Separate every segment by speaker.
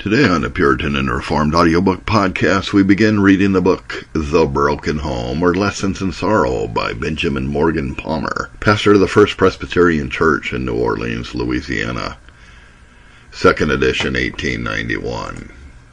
Speaker 1: Today on the Puritan and Reformed Audiobook Podcast, we begin reading the book The Broken Home, or Lessons in Sorrow by Benjamin Morgan Palmer, pastor of the First Presbyterian Church in New Orleans, Louisiana. Second edition, 1891.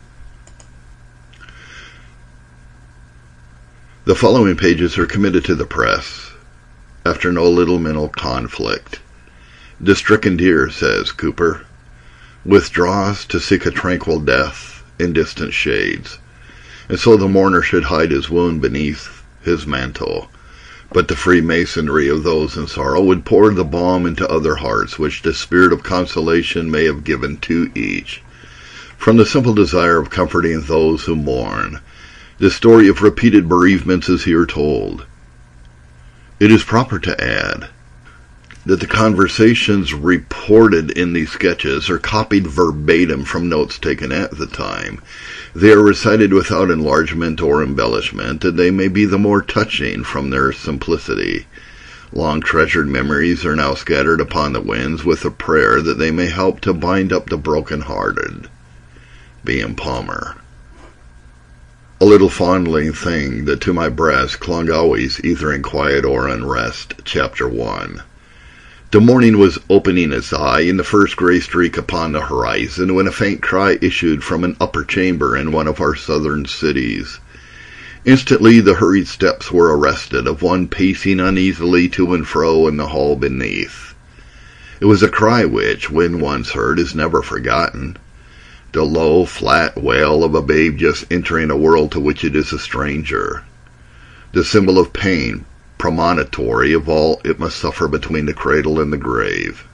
Speaker 1: The following pages are committed to the press after no little mental conflict. The stricken deer, says Cooper, withdraws to seek a tranquil death in distant shades, and so the mourner should hide his wound beneath his mantle. But the freemasonry of those in sorrow would pour the balm into other hearts, which the spirit of consolation may have given to each. From the simple desire of comforting those who mourn, the story of repeated bereavements is here told. It is proper to add that the conversations reported in these sketches are copied verbatim from notes taken at the time. They are recited without enlargement or embellishment, and they may be the more touching from their simplicity. Long-treasured memories are now scattered upon the winds with a prayer that they may help to bind up the broken-hearted. B.M. Palmer. A little fondling thing that to my breast clung always, either in quiet or unrest. Chapter 1. The morning was opening its eye in the first gray streak upon the horizon when a faint cry issued from an upper chamber in one of our southern cities. Instantly the hurried steps were arrested of one pacing uneasily to and fro in the hall beneath. It was a cry which, when once heard, is never forgotten. The low, flat wail of a babe just entering a world to which it is a stranger. The symbol of pain, premonitory of all it must suffer between the cradle and the grave.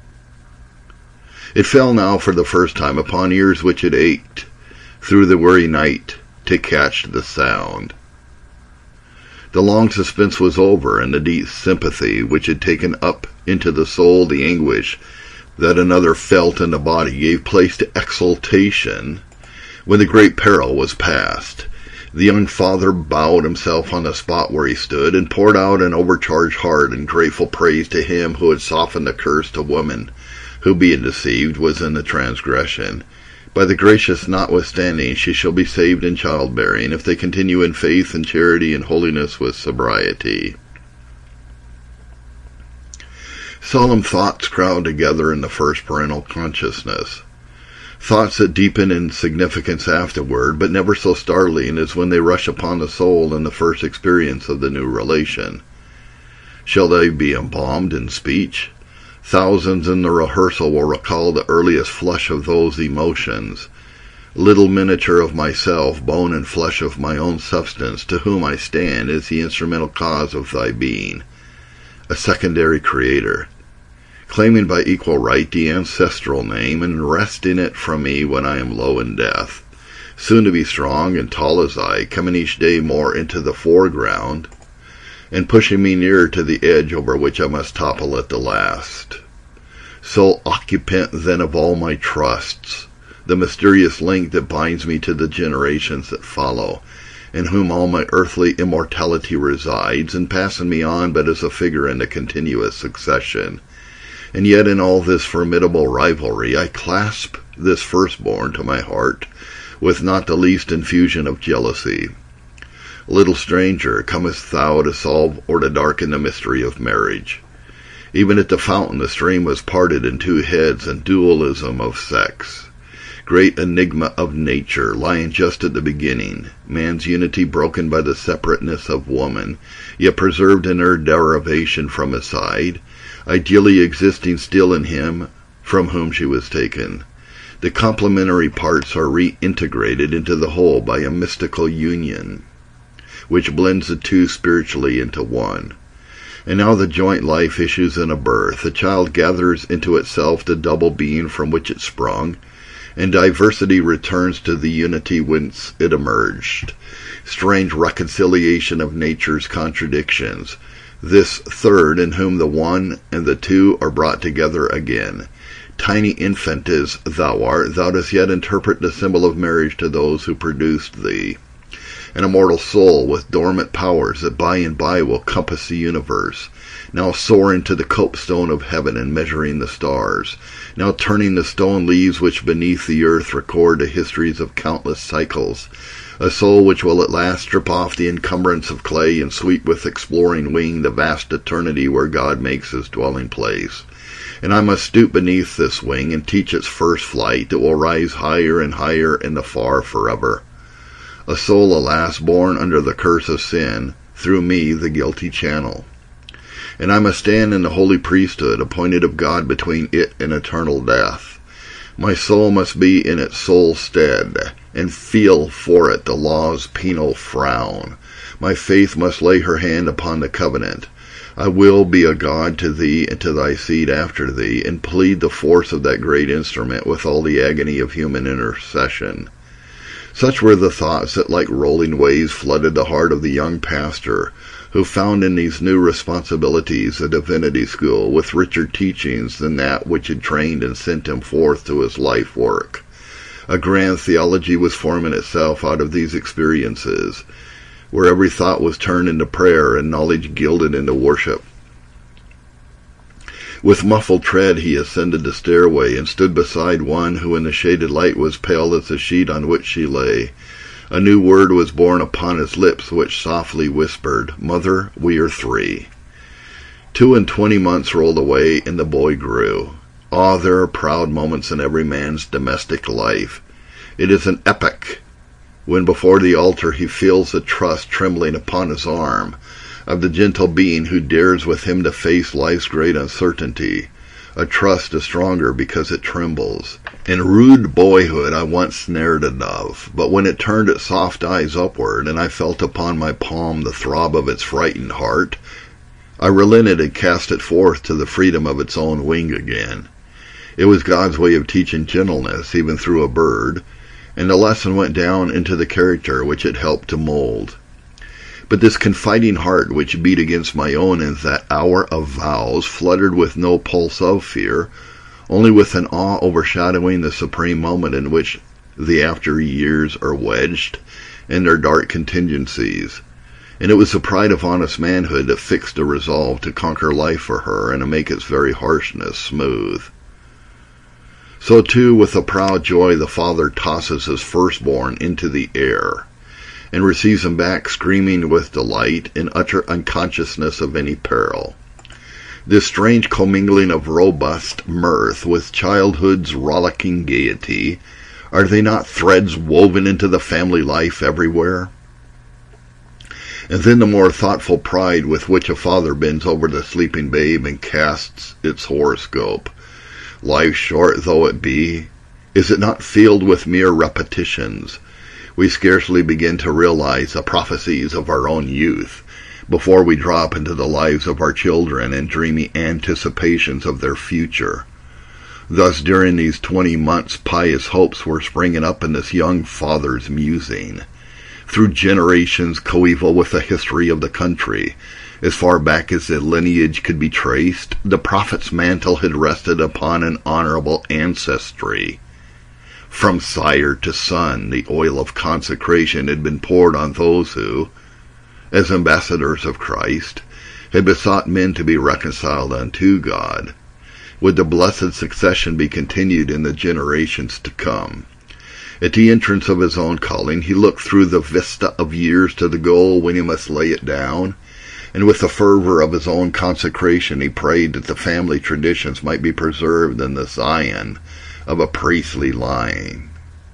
Speaker 1: It fell now for the first time upon ears which had ached through the weary night to catch the sound. The long suspense was over, and the deep sympathy which had taken up into the soul the anguish that another felt in the body gave place to exultation when the great peril was past. The young father bowed himself on the spot where he stood and poured out an overcharged heart in grateful praise to him who had softened the curse to woman, who, being deceived, was in the transgression. By the gracious notwithstanding, she shall be saved in childbearing, if they continue in faith and charity and holiness with sobriety. Solemn thoughts crowd together in the first parental consciousness. Thoughts that deepen in significance afterward, but never so startling as when they rush upon the soul in the first experience of the new relation. Shall they be embalmed in speech? Thousands in the rehearsal will recall the earliest flush of those emotions. Little miniature of myself, bone and flesh of my own substance, to whom I stand as the instrumental cause of thy being. A secondary creator, claiming by equal right the ancestral name, and wresting it from me when I am low in death, soon to be strong and tall as I, coming each day more into the foreground, and pushing me nearer to the edge over which I must topple at the last. Sole occupant then of all my trusts, the mysterious link that binds me to the generations that follow, in whom all my earthly immortality resides, and passing me on but as a figure in a continuous succession. And yet in all this formidable rivalry I clasp this firstborn to my heart with not the least infusion of jealousy. Little stranger, comest thou to solve or to darken the mystery of marriage? Even at the fountain the stream was parted in two heads and dualism of sex. Great enigma of nature, lying just at the beginning, man's unity broken by the separateness of woman, yet preserved in her derivation from his side, ideally existing still in him from whom she was taken. The complementary parts are reintegrated into the whole by a mystical union, which blends the two spiritually into one. And now the joint life issues in a birth. The child gathers into itself the double being from which it sprung, and diversity returns to the unity whence it emerged. Strange reconciliation of nature's contradictions. This third in whom the one and the two are brought together again. Tiny infant as thou art, thou dost yet interpret the symbol of marriage to those who produced thee. An immortal soul with dormant powers that by and by will compass the universe. now soaring to the copestone of heaven and measuring the stars, now turning the stone leaves which beneath the earth record the histories of countless cycles, a soul which will at last strip off the encumbrance of clay and sweep with exploring wing the vast eternity where God makes his dwelling place. And I must stoop beneath this wing and teach its first flight that will rise higher and higher in the far forever. A soul, alas, born under the curse of sin, through me the guilty channel. And I must stand in the holy priesthood, appointed of God between it and eternal death. My soul must be in its soul's stead, and feel for it the law's penal frown. My faith must lay her hand upon the covenant. I will be a God to thee and to thy seed after thee, and plead the force of that great instrument with all the agony of human intercession. Such were the thoughts that like rolling waves flooded the heart of the young pastor, who found in these new responsibilities a divinity school with richer teachings than that which had trained and sent him forth to his life work. A grand theology was forming itself out of these experiences, where every thought was turned into prayer and knowledge gilded into worship. With muffled tread he ascended the stairway and stood beside one who in the shaded light was pale as the sheet on which she lay. A new word was born upon his lips which softly whispered, "Mother, we are three." 22 months rolled away and the boy grew. Ah, there are proud moments in every man's domestic life. It is an epoch when before the altar he feels the trust trembling upon his arm of the gentle being who dares with him to face life's great uncertainty. A trust is stronger because it trembles. In rude boyhood I once snared a dove, but when it turned its soft eyes upward, and I felt upon my palm the throb of its frightened heart, I relented and cast it forth to the freedom of its own wing again. It was God's way of teaching gentleness, even through a bird, and the lesson went down into the character which it helped to mold. But this confiding heart which beat against my own in that hour of vows fluttered with no pulse of fear, only with an awe overshadowing the supreme moment in which the after years are wedged in their dark contingencies. And it was the pride of honest manhood that fixed a resolve to conquer life for her and to make its very harshness smooth. So too, with a proud joy, the father tosses his firstborn into the air, and receives him back screaming with delight in utter unconsciousness of any peril. This strange commingling of robust mirth with childhood's rollicking gaiety, are they not threads woven into the family life everywhere? And then the more thoughtful pride with which a father bends over the sleeping babe and casts its horoscope. Life, short though it be, is it not filled with mere repetitions? We scarcely begin to realize the prophecies of our own youth before we drop into the lives of our children and dreamy anticipations of their future. Thus, during these 20 months, pious hopes were springing up in this young father's musing. Through generations coeval with the history of the country, as far back as the lineage could be traced, the prophet's mantle had rested upon an honorable ancestry. From sire to son, the oil of consecration had been poured on those who, as ambassadors of Christ, had besought men to be reconciled unto God. Would the blessed succession be continued in the generations to come? At the entrance of his own calling, he looked through the vista of years to the goal when he must lay it down, and with the fervor of his own consecration he prayed that the family traditions might be preserved in the Zion of a priestly line.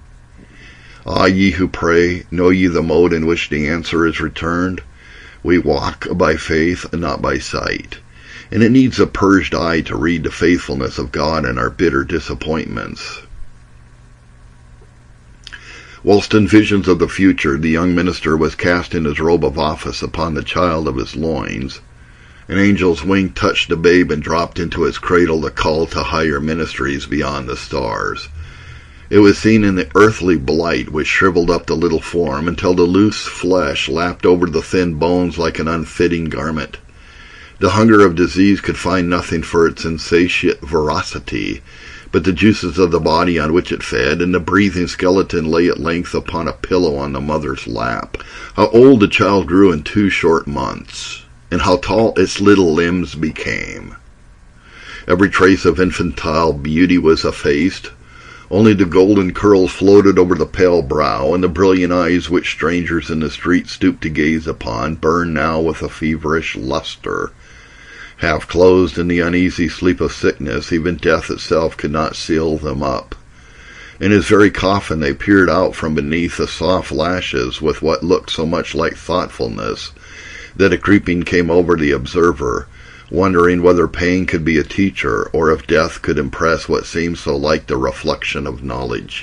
Speaker 1: Ah, ye who pray, know ye the mode in which the answer is returned? We walk by faith and not by sight, and it needs a purged eye to read the faithfulness of God in our bitter disappointments. Whilst in visions of the future, the young minister was casting his robe of office upon the child of his loins. An angel's wing touched the babe and dropped into its cradle the call to higher ministries beyond the stars. It was seen in the earthly blight which shriveled up the little form until the loose flesh lapped over the thin bones like an unfitting garment. The hunger of disease could find nothing for its insatiate voracity but the juices of the body on which it fed, and the breathing skeleton lay at length upon a pillow on the mother's lap. How old the child grew in 2 short months! and how tall its little limbs became. Every trace of infantile beauty was effaced. Only the golden curls floated over the pale brow, and the brilliant eyes which strangers in the street stooped to gaze upon burned now with a feverish luster. Half closed in the uneasy sleep of sickness, even death itself could not seal them up. In his very coffin they peered out from beneath the soft lashes with what looked so much like thoughtfulness that a creeping came over the observer, wondering whether pain could be a teacher, or if death could impress what seemed so like the reflection of knowledge.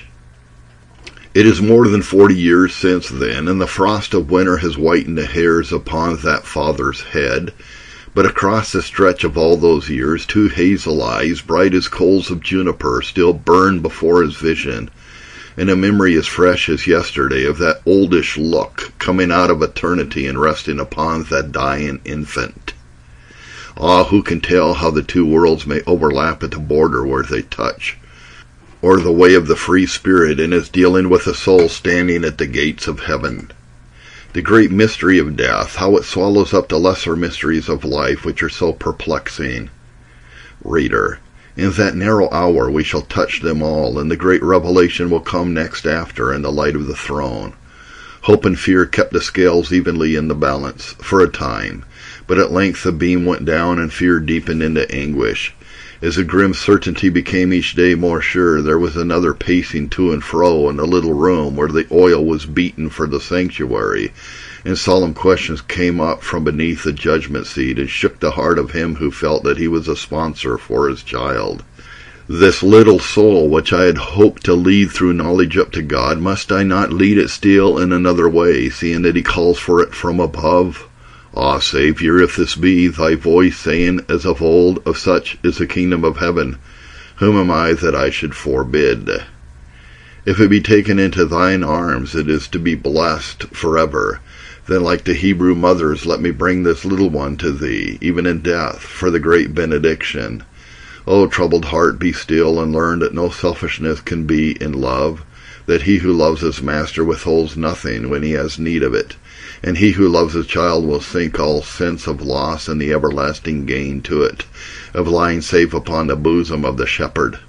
Speaker 1: It is more than 40 years since then, and the frost of winter has whitened the hairs upon that father's head, but across the stretch of all those years 2 hazel eyes, bright as coals of juniper, still burn before his vision, and a memory as fresh as yesterday of that oldish look coming out of eternity and resting upon that dying infant. Ah, who can tell how the 2 worlds may overlap at the border where they touch, or the way of the free spirit in its dealing with a soul standing at the gates of heaven. The great mystery of death, how it swallows up the lesser mysteries of life which are so perplexing. Reader, in that narrow hour we shall touch them all, and the great revelation will come next after in the light of the throne. Hope and fear kept the scales evenly in the balance, for a time, but at length the beam went down and fear deepened into anguish. As the grim certainty became each day more sure, there was another pacing to and fro in the little room where the oil was beaten for the sanctuary, and solemn questions came up from beneath the judgment seat and shook the heart of him who felt that he was a sponsor for his child. This little soul which I had hoped to lead through knowledge up to God, must I not lead it still in another way, seeing that he calls for it from above? Ah, Saviour, if this be thy voice saying as of old, of such is the kingdom of heaven, whom am I that I should forbid? If it be taken into thine arms, it is to be blessed forever. Then, like the Hebrew mothers, let me bring this little one to thee, even in death, for the great benediction. O troubled heart, be still, and learn that no selfishness can be in love, that he who loves his master withholds nothing when he has need of it, and he who loves his child will sink all sense of loss and the everlasting gain to it, of lying safe upon the bosom of the shepherd.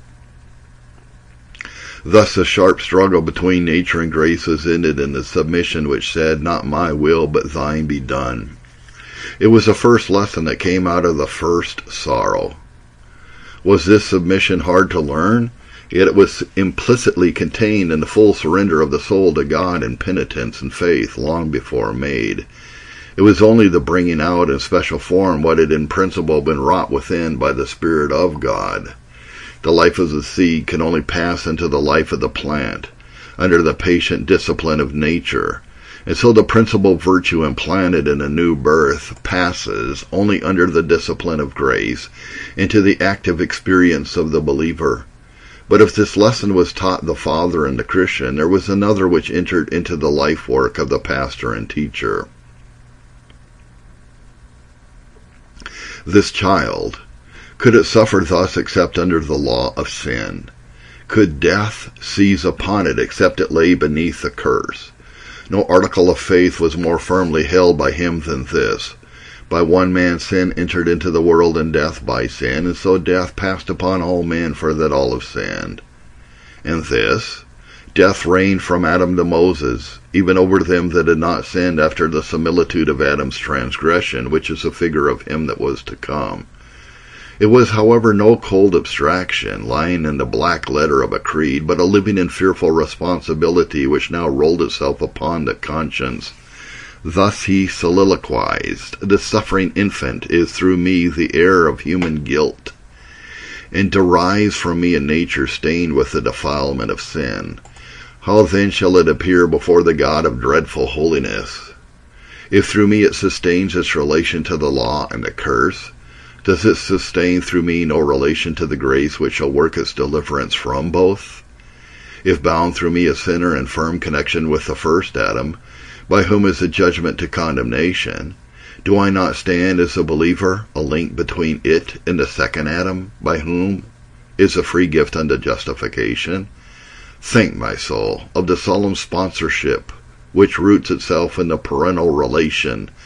Speaker 1: Thus the sharp struggle between nature and grace was ended in the submission which said, Not my will, but thine be done. It was the first lesson that came out of the first sorrow. Was this submission hard to learn? Yet it was implicitly contained in the full surrender of the soul to God in penitence and faith long before made. It was only the bringing out in special form what had in principle been wrought within by the Spirit of God. The life of the seed can only pass into the life of the plant, under the patient discipline of nature, and so the principal virtue implanted in a new birth passes, only under the discipline of grace, into the active experience of the believer. But if this lesson was taught the father and the Christian, there was another which entered into the life work of the pastor and teacher. This child, could it suffer thus except under the law of sin? Could death seize upon it except it lay beneath the curse? No article of faith was more firmly held by him than this. By one man sin entered into the world, and death by sin, and so death passed upon all men, for that all have sinned. And this, death reigned from Adam to Moses, even over them that had not sinned after the similitude of Adam's transgression, which is a figure of him that was to come. It was, however, no cold abstraction, lying in the black letter of a creed, but a living and fearful responsibility which now rolled itself upon the conscience. Thus he soliloquized, The suffering infant is through me the heir of human guilt, and derives from me a nature stained with the defilement of sin. How then shall it appear before the God of dreadful holiness? If through me it sustains its relation to the law and the curse, does it sustain through me no relation to the grace which shall work its deliverance from both? If bound through me a sinner in firm connection with the first Adam, by whom is the judgment to condemnation, do I not stand as a believer, a link between it and the second Adam, by whom is a free gift unto justification? Think, my soul, of the solemn sponsorship which roots itself in the parental relation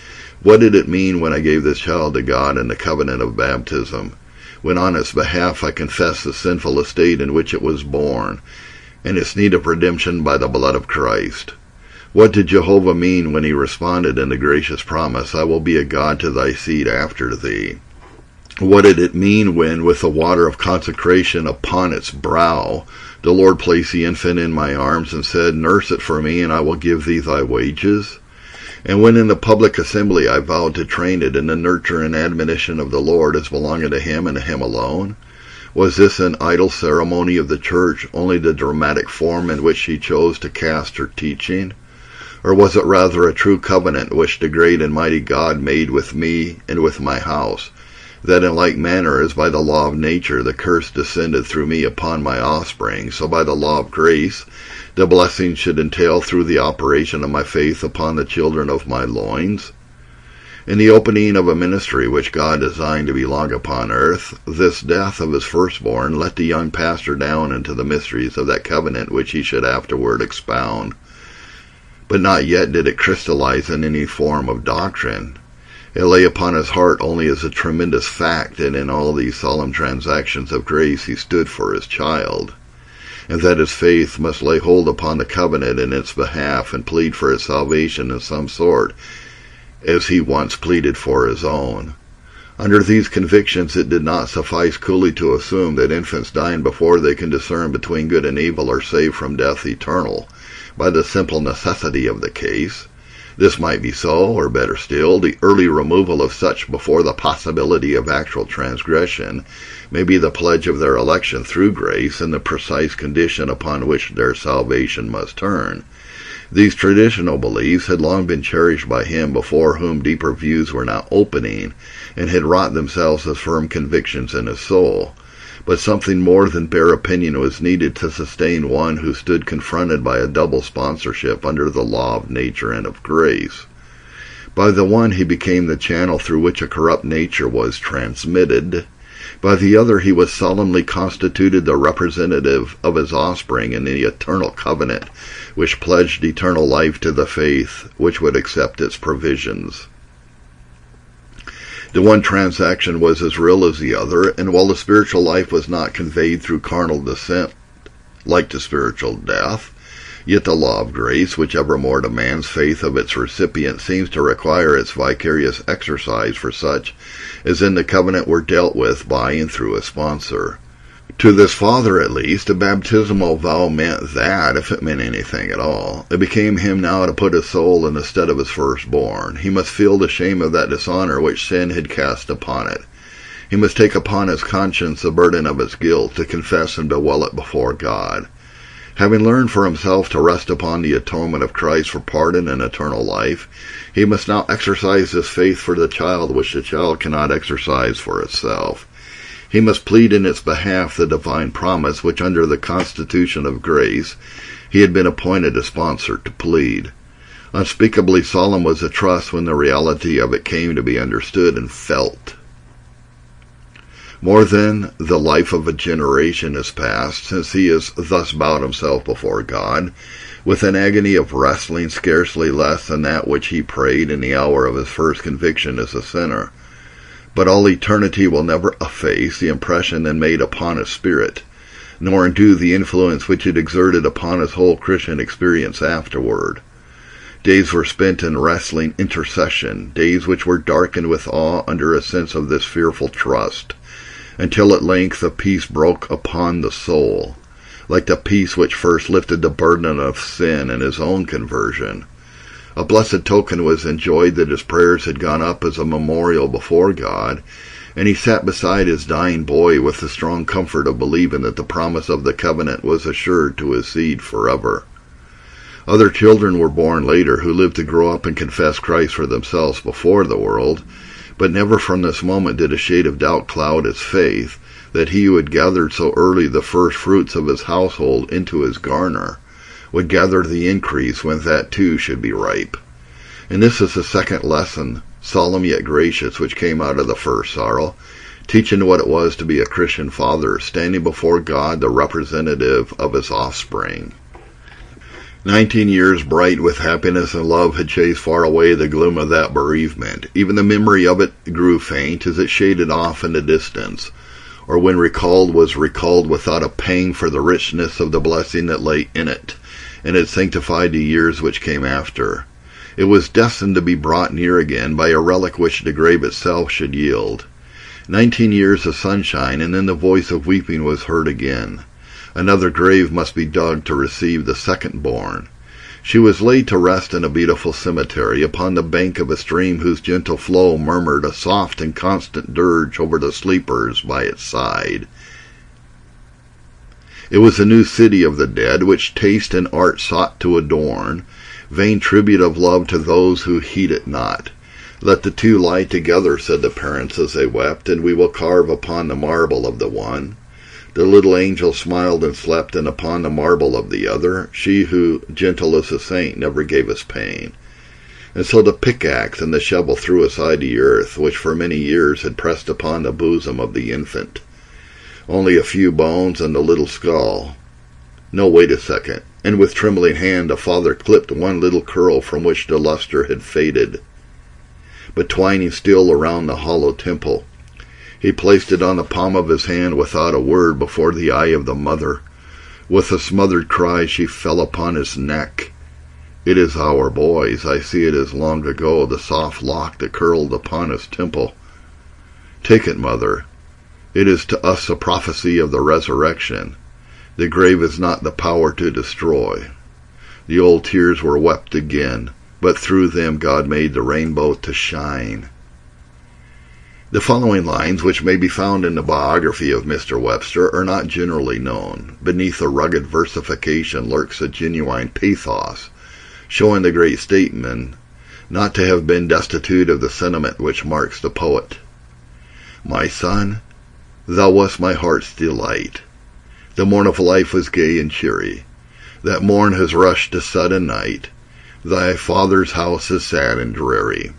Speaker 1: What did it mean when I gave this child to God in the covenant of baptism, when on its behalf I confessed the sinful estate in which it was born, and its need of redemption by the blood of Christ? What did Jehovah mean when he responded in the gracious promise, I will be a God to thy seed after thee? What did it mean when, with the water of consecration upon its brow, the Lord placed the infant in my arms and said, nurse it for me, and I will give thee thy wages? And when in the public assembly I vowed to train it in the nurture and admonition of the Lord as belonging to him and to him alone? Was this an idle ceremony of the church, only the dramatic form in which she chose to cast her teaching? Or was it rather a true covenant which the great and mighty God made with me and with my house, that in like manner as by the law of nature the curse descended through me upon my offspring, so by the law of grace the blessing should entail through the operation of my faith upon the children of my loins? In the opening of a ministry which God designed to be long upon earth, this death of his firstborn let the young pastor down into the mysteries of that covenant which he should afterward expound. But not yet did it crystallize in any form of doctrine. It lay upon his heart only as a tremendous fact that in all these solemn transactions of grace he stood for his child, and that his faith must lay hold upon the covenant in its behalf and plead for his salvation in some sort, as he once pleaded for his own. Under these convictions it did not suffice coolly to assume that infants dying before they can discern between good and evil are saved from death eternal, by the simple necessity of the case. This might be so, or better still, the early removal of such before the possibility of actual transgression may be the pledge of their election through grace and the precise condition upon which their salvation must turn. These traditional beliefs had long been cherished by him before whom deeper views were now opening, and had wrought themselves as firm convictions in his soul. But something more than bare opinion was needed to sustain one who stood confronted by a double sponsorship under the law of nature and of grace. By the one he became the channel through which a corrupt nature was transmitted. By the other he was solemnly constituted the representative of his offspring in the eternal covenant, which pledged eternal life to the faith which would accept its provisions. The one transaction was as real as the other, and while the spiritual life was not conveyed through carnal descent, like to spiritual death, yet the law of grace, which evermore demands faith of its recipient, seems to require its vicarious exercise for such as in the covenant were dealt with by and through a sponsor. To this father, at least, a baptismal vow meant that, if it meant anything at all. It became him now to put his soul in the stead of his firstborn. He must feel the shame of that dishonor which sin had cast upon it. He must take upon his conscience the burden of its guilt, to confess and bewail it before God. Having learned for himself to rest upon the atonement of Christ for pardon and eternal life, he must now exercise this faith for the child which the child cannot exercise for itself. He must plead in its behalf the divine promise which under the constitution of grace he had been appointed a sponsor to plead. Unspeakably solemn was the trust when the reality of it came to be understood and felt. More than the life of a generation has passed since he has thus bowed himself before God, with an agony of wrestling scarcely less than that which he prayed in the hour of his first conviction as a sinner. But all eternity will never efface the impression then made upon his spirit, nor undo the influence which it exerted upon his whole Christian experience afterward. Days were spent in wrestling intercession, days which were darkened with awe under a sense of this fearful trust, until at length a peace broke upon the soul, like the peace which first lifted the burden of sin and his own conversion. A blessed token was enjoyed that his prayers had gone up as a memorial before God, and he sat beside his dying boy with the strong comfort of believing that the promise of the covenant was assured to his seed forever. Other children were born later who lived to grow up and confess Christ for themselves before the world, but never from this moment did a shade of doubt cloud his faith that he who had gathered so early the first fruits of his household into his garner would gather the increase when that too should be ripe. And this is the second lesson, solemn yet gracious, which came out of the first sorrow, teaching what it was to be a Christian father, standing before God the representative of his offspring. 19 years bright with happiness and love had chased far away the gloom of that bereavement. Even the memory of it grew faint as it shaded off in the distance, or when recalled was recalled without a pang for the richness of the blessing that lay in it, and had sanctified the years which came after. It was destined to be brought near again by a relic which the grave itself should yield. 19 years of sunshine, and then the voice of weeping was heard again. Another grave must be dug to receive the second-born. She was laid to rest in a beautiful cemetery upon the bank of a stream whose gentle flow murmured a soft and constant dirge over the sleepers by its side. It was a new city of the dead, which taste and art sought to adorn, vain tribute of love to those who heed it not. Let the two lie together, said the parents as they wept, and we will carve upon the marble of the one. The little angel smiled and slept, and upon the marble of the other, she who, gentle as a saint, never gave us pain. And so the pickaxe and the shovel threw aside the earth, which for many years had pressed upon the bosom of the infant. Only a few bones and the little skull. No, wait a second. And with trembling hand the father clipped one little curl from which the luster had faded. But twining still around the hollow temple, he placed it on the palm of his hand without a word before the eye of the mother. With a smothered cry she fell upon his neck. It is our boy's. I see it as long ago, the soft lock that curled upon his temple. Take it, mother. It is to us a prophecy of the resurrection. The grave is not the power to destroy. The old tears were wept again, but through them God made the rainbow to shine. The following lines, which may be found in the biography of Mr. Webster, are not generally known. Beneath a rugged versification lurks a genuine pathos, showing the great statesman not to have been destitute of the sentiment which marks the poet. My son, thou wast my heart's delight. The morn of life was gay and cheery. That morn has rushed to sudden night. Thy father's house is sad and dreary.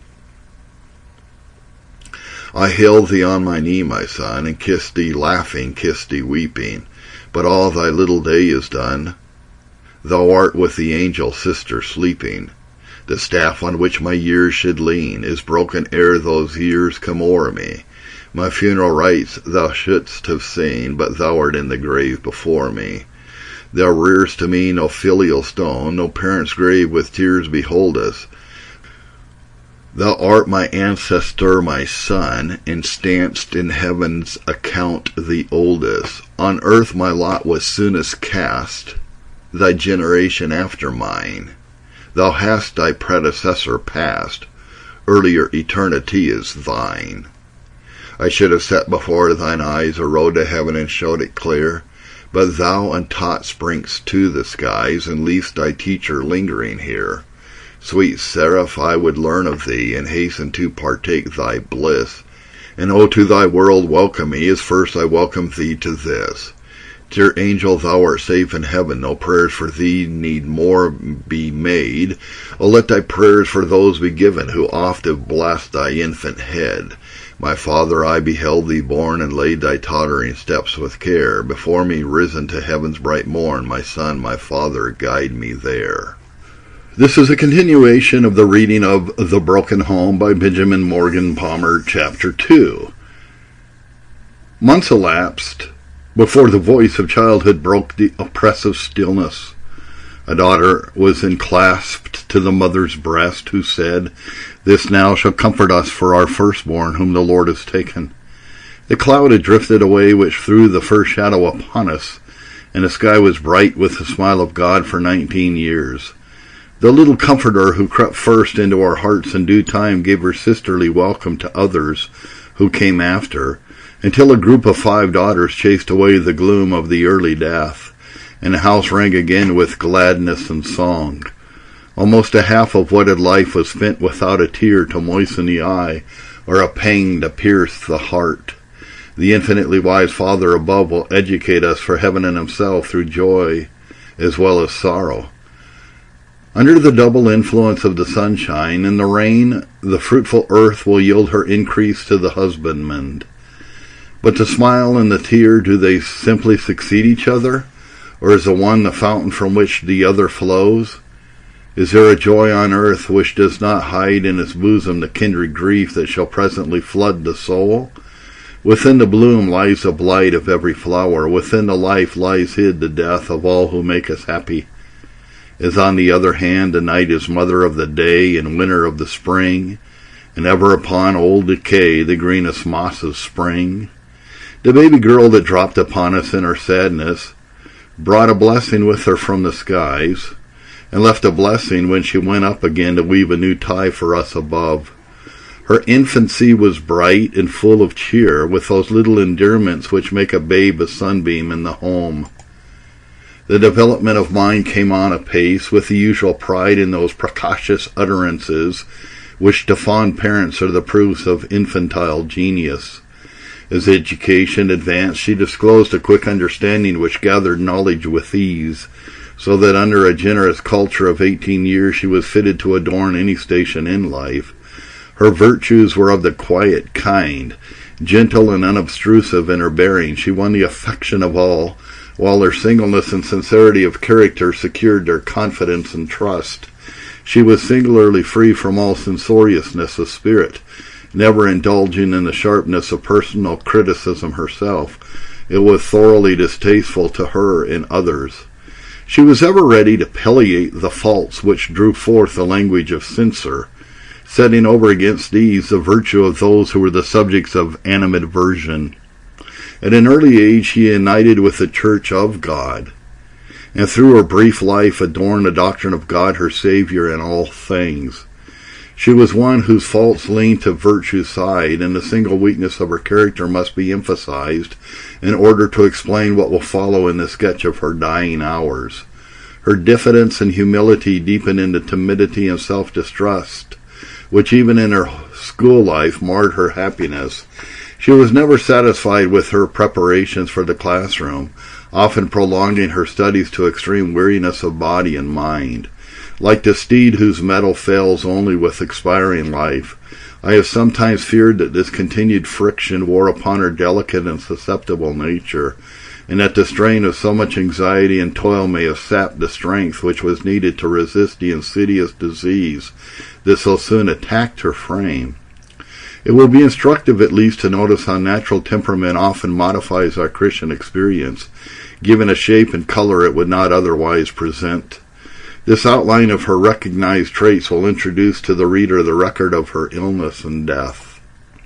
Speaker 1: I hailed thee on my knee, my son, and kissed thee laughing, kissed thee weeping. But all thy little day is done. Thou art with the angel sister sleeping. The staff on which my years should lean is broken ere those years come o'er me. My funeral rites thou shouldst have seen, but thou art in the grave before me. Thou rearest to me no filial stone, no parent's grave with tears beholdest. Thou art my ancestor, my son, and stand'st in heaven's account the oldest. On earth my lot was soonest cast, thy generation after mine. Thou hast thy predecessor past, earlier eternity is thine. I should have set before thine eyes a road to heaven and showed it clear, but thou untaught spring'st to the skies, and leav'st thy teacher lingering here. Sweet seraph, I would learn of thee, and hasten to partake thy bliss. And to thy world welcome me, as first I welcome thee to this. Dear angel, thou art safe in heaven, no prayers for thee need more be made. O let thy prayers for those be given, who oft have blessed thy infant head. My father, I beheld thee born, and laid thy tottering steps with care. Before me risen to heaven's bright morn, my son, my father, guide me there. This is a continuation of the reading of The Broken Home by Benjamin Morgan Palmer, Chapter 2. Months elapsed before the voice of childhood broke the oppressive stillness. A daughter was enclasped to the mother's breast, who said, This now shall comfort us for our firstborn, whom the Lord has taken. The cloud had drifted away which threw the first shadow upon us, and the sky was bright with the smile of God for 19 years. The little comforter who crept first into our hearts in due time gave her sisterly welcome to others who came after, until a group of 5 daughters chased away the gloom of the early death, and the house rang again with gladness and song. Almost a half of wedded life was spent without a tear to moisten the eye, or a pang to pierce the heart. The infinitely wise Father above will educate us for heaven and himself through joy as well as sorrow. Under the double influence of the sunshine and the rain, the fruitful earth will yield her increase to the husbandman. But the smile and the tear, do they simply succeed each other, Or is the one the fountain from which the other flows? Is there a joy on earth which does not hide in its bosom the kindred grief that shall presently flood the soul? Within the bloom lies the blight of every flower. Within the life lies hid the death of all who make us happy. As on the other hand, the night is mother of the day and winter of the spring, and ever upon old decay the greenest mosses spring. The baby girl that dropped upon us in our sadness brought a blessing with her from the skies, and left a blessing when she went up again to weave a new tie for us above. Her infancy was bright and full of cheer, with those little endearments which make a babe a sunbeam in the home. The development of mind came on apace, with the usual pride in those precocious utterances which to fond parents are the proofs of infantile genius. As education advanced, she disclosed a quick understanding which gathered knowledge with ease, so that under a generous culture of 18 years she was fitted to adorn any station in life. Her virtues were of the quiet kind. Gentle and unobtrusive in her bearing, she won the affection of all, while her singleness and sincerity of character secured their confidence and trust. She was singularly free from all censoriousness of spirit, never indulging in the sharpness of personal criticism herself. It was thoroughly distasteful to her in others. She was ever ready to palliate the faults which drew forth the language of censor, setting over against these the virtue of those who were the subjects of animadversion. At an early age she united with the Church of God, and through her brief life adorned the doctrine of God her Savior in all things. She was one whose faults leaned to virtue's side, and the single weakness of her character must be emphasized in order to explain what will follow in the sketch of her dying hours. Her diffidence and humility deepened into timidity and self-distrust, which even in her school life marred her happiness. She was never satisfied with her preparations for the classroom, often prolonging her studies to extreme weariness of body and mind. Like the steed whose mettle fails only with expiring life, I have sometimes feared that this continued friction wore upon her delicate and susceptible nature, and that the strain of so much anxiety and toil may have sapped the strength which was needed to resist the insidious disease that so soon attacked her frame. It will be instructive at least to notice how natural temperament often modifies our Christian experience, given a shape and color it would not otherwise present. This outline of her recognized traits will introduce to the reader the record of her illness and death.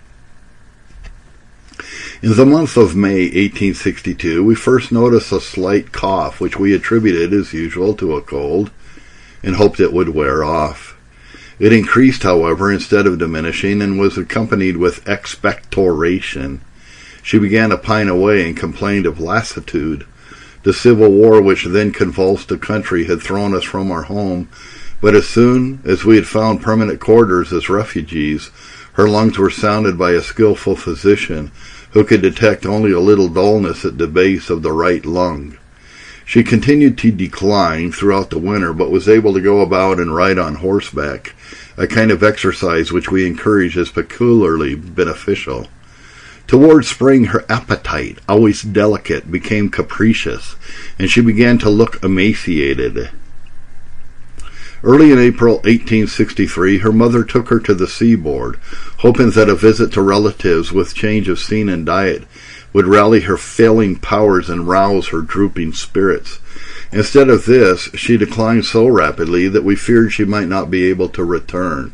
Speaker 1: In the month of May 1862, we first noticed a slight cough, which we attributed, as usual, to a cold, and hoped it would wear off. It increased, however, instead of diminishing, and was accompanied with expectoration. She began to pine away and complained of lassitude. The Civil War which then convulsed the country had thrown us from our home, but as soon as we had found permanent quarters as refugees, her lungs were sounded by a skillful physician who could detect only a little dullness at the base of the right lung. She continued to decline throughout the winter, but was able to go about and ride on horseback, a kind of exercise which we encourage as peculiarly beneficial. Toward spring, her appetite, always delicate, became capricious, and she began to look emaciated. Early in April 1863, her mother took her to the seaboard, hoping that a visit to relatives with change of scene and diet would rally her failing powers and rouse her drooping spirits. Instead of this, she declined so rapidly that we feared she might not be able to return.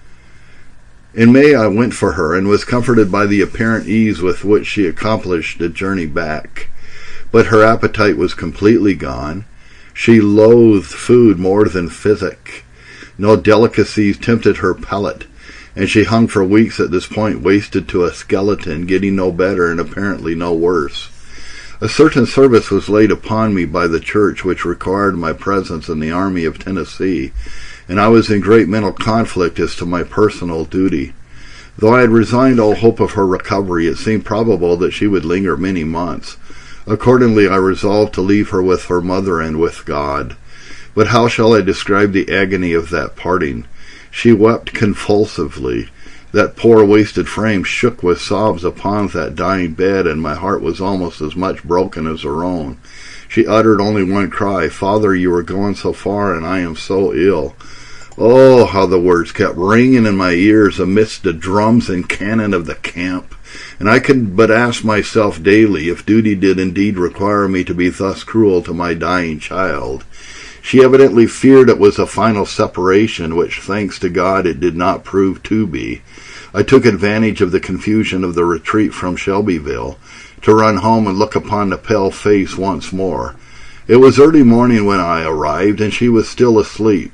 Speaker 1: In May I went for her, and was comforted by the apparent ease with which she accomplished the journey back. But her appetite was completely gone. She loathed food more than physic. No delicacies tempted her palate, and she hung for weeks at this point, wasted to a skeleton, getting no better and apparently no worse. A certain service was laid upon me by the church which required my presence in the Army of Tennessee, and I was in great mental conflict as to my personal duty. Though I had resigned all hope of her recovery, it seemed probable that she would linger many months. Accordingly, I resolved to leave her with her mother and with God. But how shall I describe the agony of that parting? She wept convulsively. That poor wasted frame shook with sobs upon that dying bed, and my heart was almost as much broken as her own. She uttered only one cry, "Father, you are going so far, and I am so ill." Oh, how the words kept ringing in my ears amidst the drums and cannon of the camp, and I could but ask myself daily if duty did indeed require me to be thus cruel to my dying child. She evidently feared it was a final separation, which, thanks to God, it did not prove to be. I took advantage of the confusion of the retreat from Shelbyville to run home and look upon the pale face once more. It was early morning when I arrived, and she was still asleep.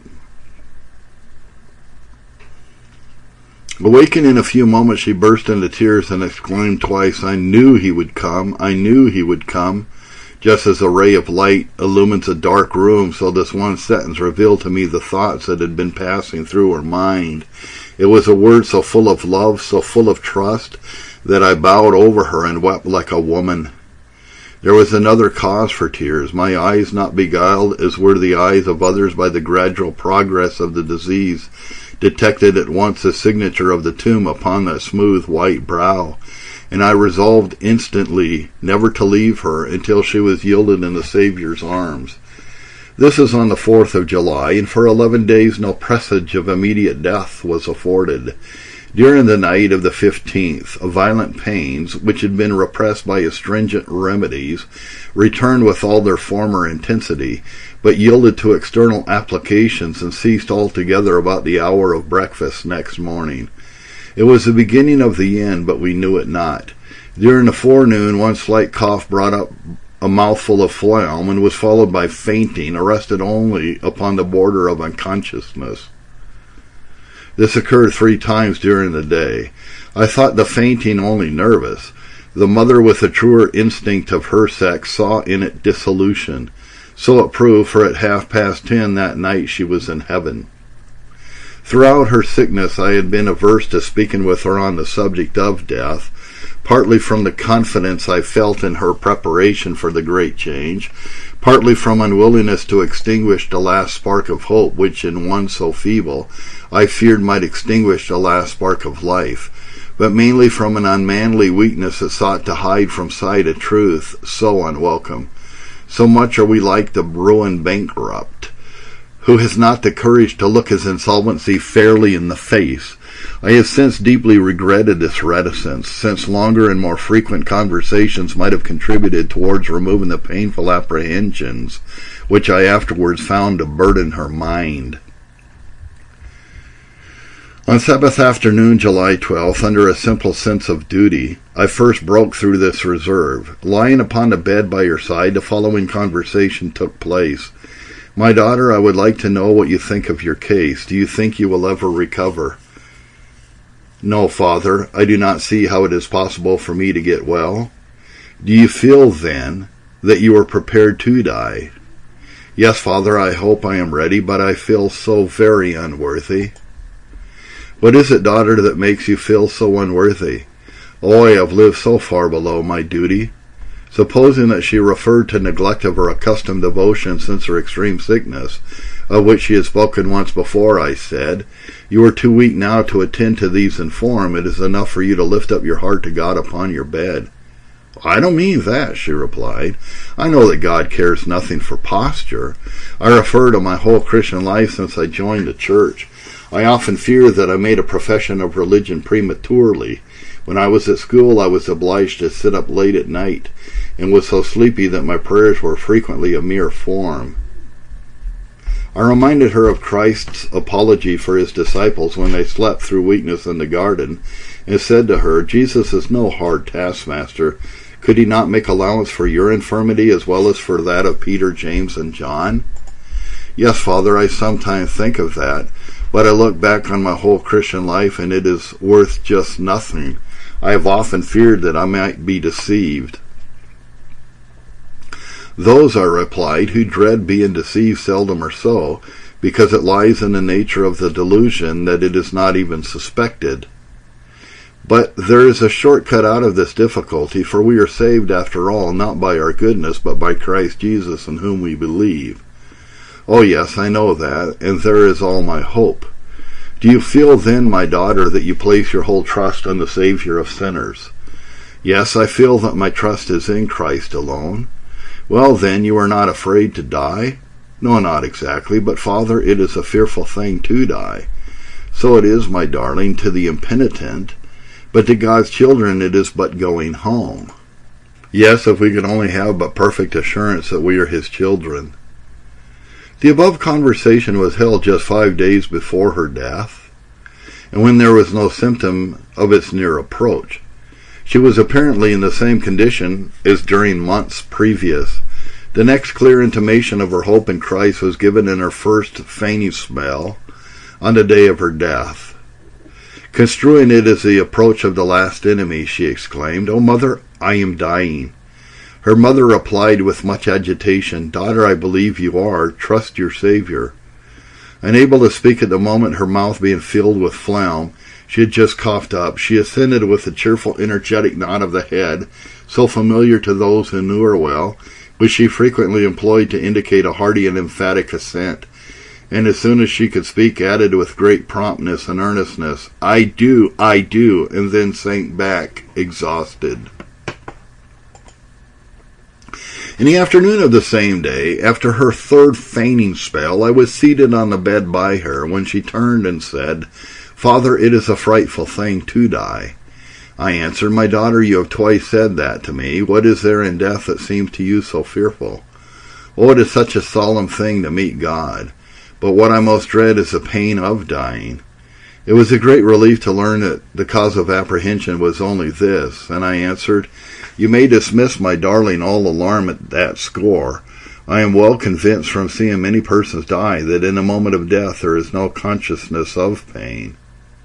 Speaker 1: Awakened in a few moments, she burst into tears and exclaimed twice, "I knew he would come. I knew he would come." Just as a ray of light illumines a dark room, so this one sentence revealed to me the thoughts that had been passing through her mind. It was a word so full of love, so full of trust, that I bowed over her and wept like a woman. There was another cause for tears. My eyes, not beguiled as were the eyes of others by the gradual progress of the disease, detected at once the signature of the tomb upon that smooth white brow, and I resolved instantly never to leave her until she was yielded in the Saviour's arms. This is on the 4th of July, and for 11 days no presage of immediate death was afforded. During the night of the 15th, violent pains, which had been repressed by astringent remedies, returned with all their former intensity, but yielded to external applications and ceased altogether about the hour of breakfast next morning. It was the beginning of the end, but we knew it not. During the forenoon, one slight cough brought up a mouthful of phlegm, and was followed by fainting, arrested only upon the border of unconsciousness. This occurred 3 times during the day. I thought the fainting only nervous. The mother, with a truer instinct of her sex, saw in it dissolution. So it proved, for at 10:30 that night she was in heaven. Throughout her sickness I had been averse to speaking with her on the subject of death, partly from the confidence I felt in her preparation for the great change, partly from unwillingness to extinguish the last spark of hope which, in one so feeble, I feared might extinguish the last spark of life, but mainly from an unmanly weakness that sought to hide from sight a truth so unwelcome. So much are we like the ruined bankrupt, who has not the courage to look his insolvency fairly in the face. I have since deeply regretted this reticence, since longer and more frequent conversations might have contributed towards removing the painful apprehensions which I afterwards found to burden her mind. On Sabbath afternoon, July 12th, under a simple sense of duty, I first broke through this reserve. Lying upon the bed by her side, the following conversation took place. "My daughter, I would like to know what you think of your case. Do you think you will ever recover?" "No, Father, I do not see how it is possible for me to get well." "Do you feel, then, that you are prepared to die?" "Yes, Father, I hope I am ready, but I feel so very unworthy." "What is it, daughter, that makes you feel so unworthy?" "Oh, I have lived so far below my duty." Supposing that she referred to neglect of her accustomed devotion since her extreme sickness, of which she had spoken once before, I said, "You are too weak now to attend to these in form. It is enough for you to lift up your heart to God upon your bed." "I don't mean that," she replied. "I know that God cares nothing for posture. I refer to my whole Christian life since I joined the church. I often fear that I made a profession of religion prematurely. When I was at school, I was obliged to sit up late at night, and was so sleepy that my prayers were frequently a mere form." I reminded her of Christ's apology for his disciples when they slept through weakness in the garden, and said to her, "Jesus is no hard taskmaster. Could he not make allowance for your infirmity as well as for that of Peter, James, and John?" "Yes, Father, I sometimes think of that, but I look back on my whole Christian life, and it is worth just nothing. I have often feared that I might be deceived." "Those," I replied, "who dread being deceived seldom are so, because it lies in the nature of the delusion that it is not even suspected. But there is a short-cut out of this difficulty, for we are saved after all, not by our goodness, but by Christ Jesus, in whom we believe." "Oh yes, I know that, and there is all my hope." "Do you feel then, my daughter, that you place your whole trust on the Savior of sinners?" "Yes, I feel that my trust is in Christ alone." Well, then, you are not afraid to die? No, not exactly, but, Father, it is a fearful thing to die. So it is, my darling, to the impenitent, but to God's children it is but going home. Yes, if we could only have but perfect assurance that we are his children. The above conversation was held just 5 days before her death, and when there was no symptom of its near approach. She was apparently in the same condition as during months previous. The next clear intimation of her hope in Christ was given in her first fainting spell on the day of her death. Construing it as the approach of the last enemy, she exclaimed, "O mother, I am dying." Her mother replied with much agitation, "Daughter, I believe you are. Trust your Savior." Unable to speak at the moment, her mouth being filled with phlegm, she had just coughed up. She assented with a cheerful, energetic nod of the head, so familiar to those who knew her well, which she frequently employed to indicate a hearty and emphatic assent, and as soon as she could speak, added with great promptness and earnestness, I do, and then sank back, exhausted. In the afternoon of the same day, after her third fainting spell, I was seated on the bed by her, when she turned and said, "Father, it is a frightful thing to die." I answered, "My daughter, you have twice said that to me. What is there in death that seems to you so fearful? Oh, it is such a solemn thing to meet God. But what I most dread is the pain of dying." It was a great relief to learn that the cause of apprehension was only this, and I answered, "You may dismiss, my darling, all alarm at that score. I am well convinced from seeing many persons die that in a moment of death there is no consciousness of pain."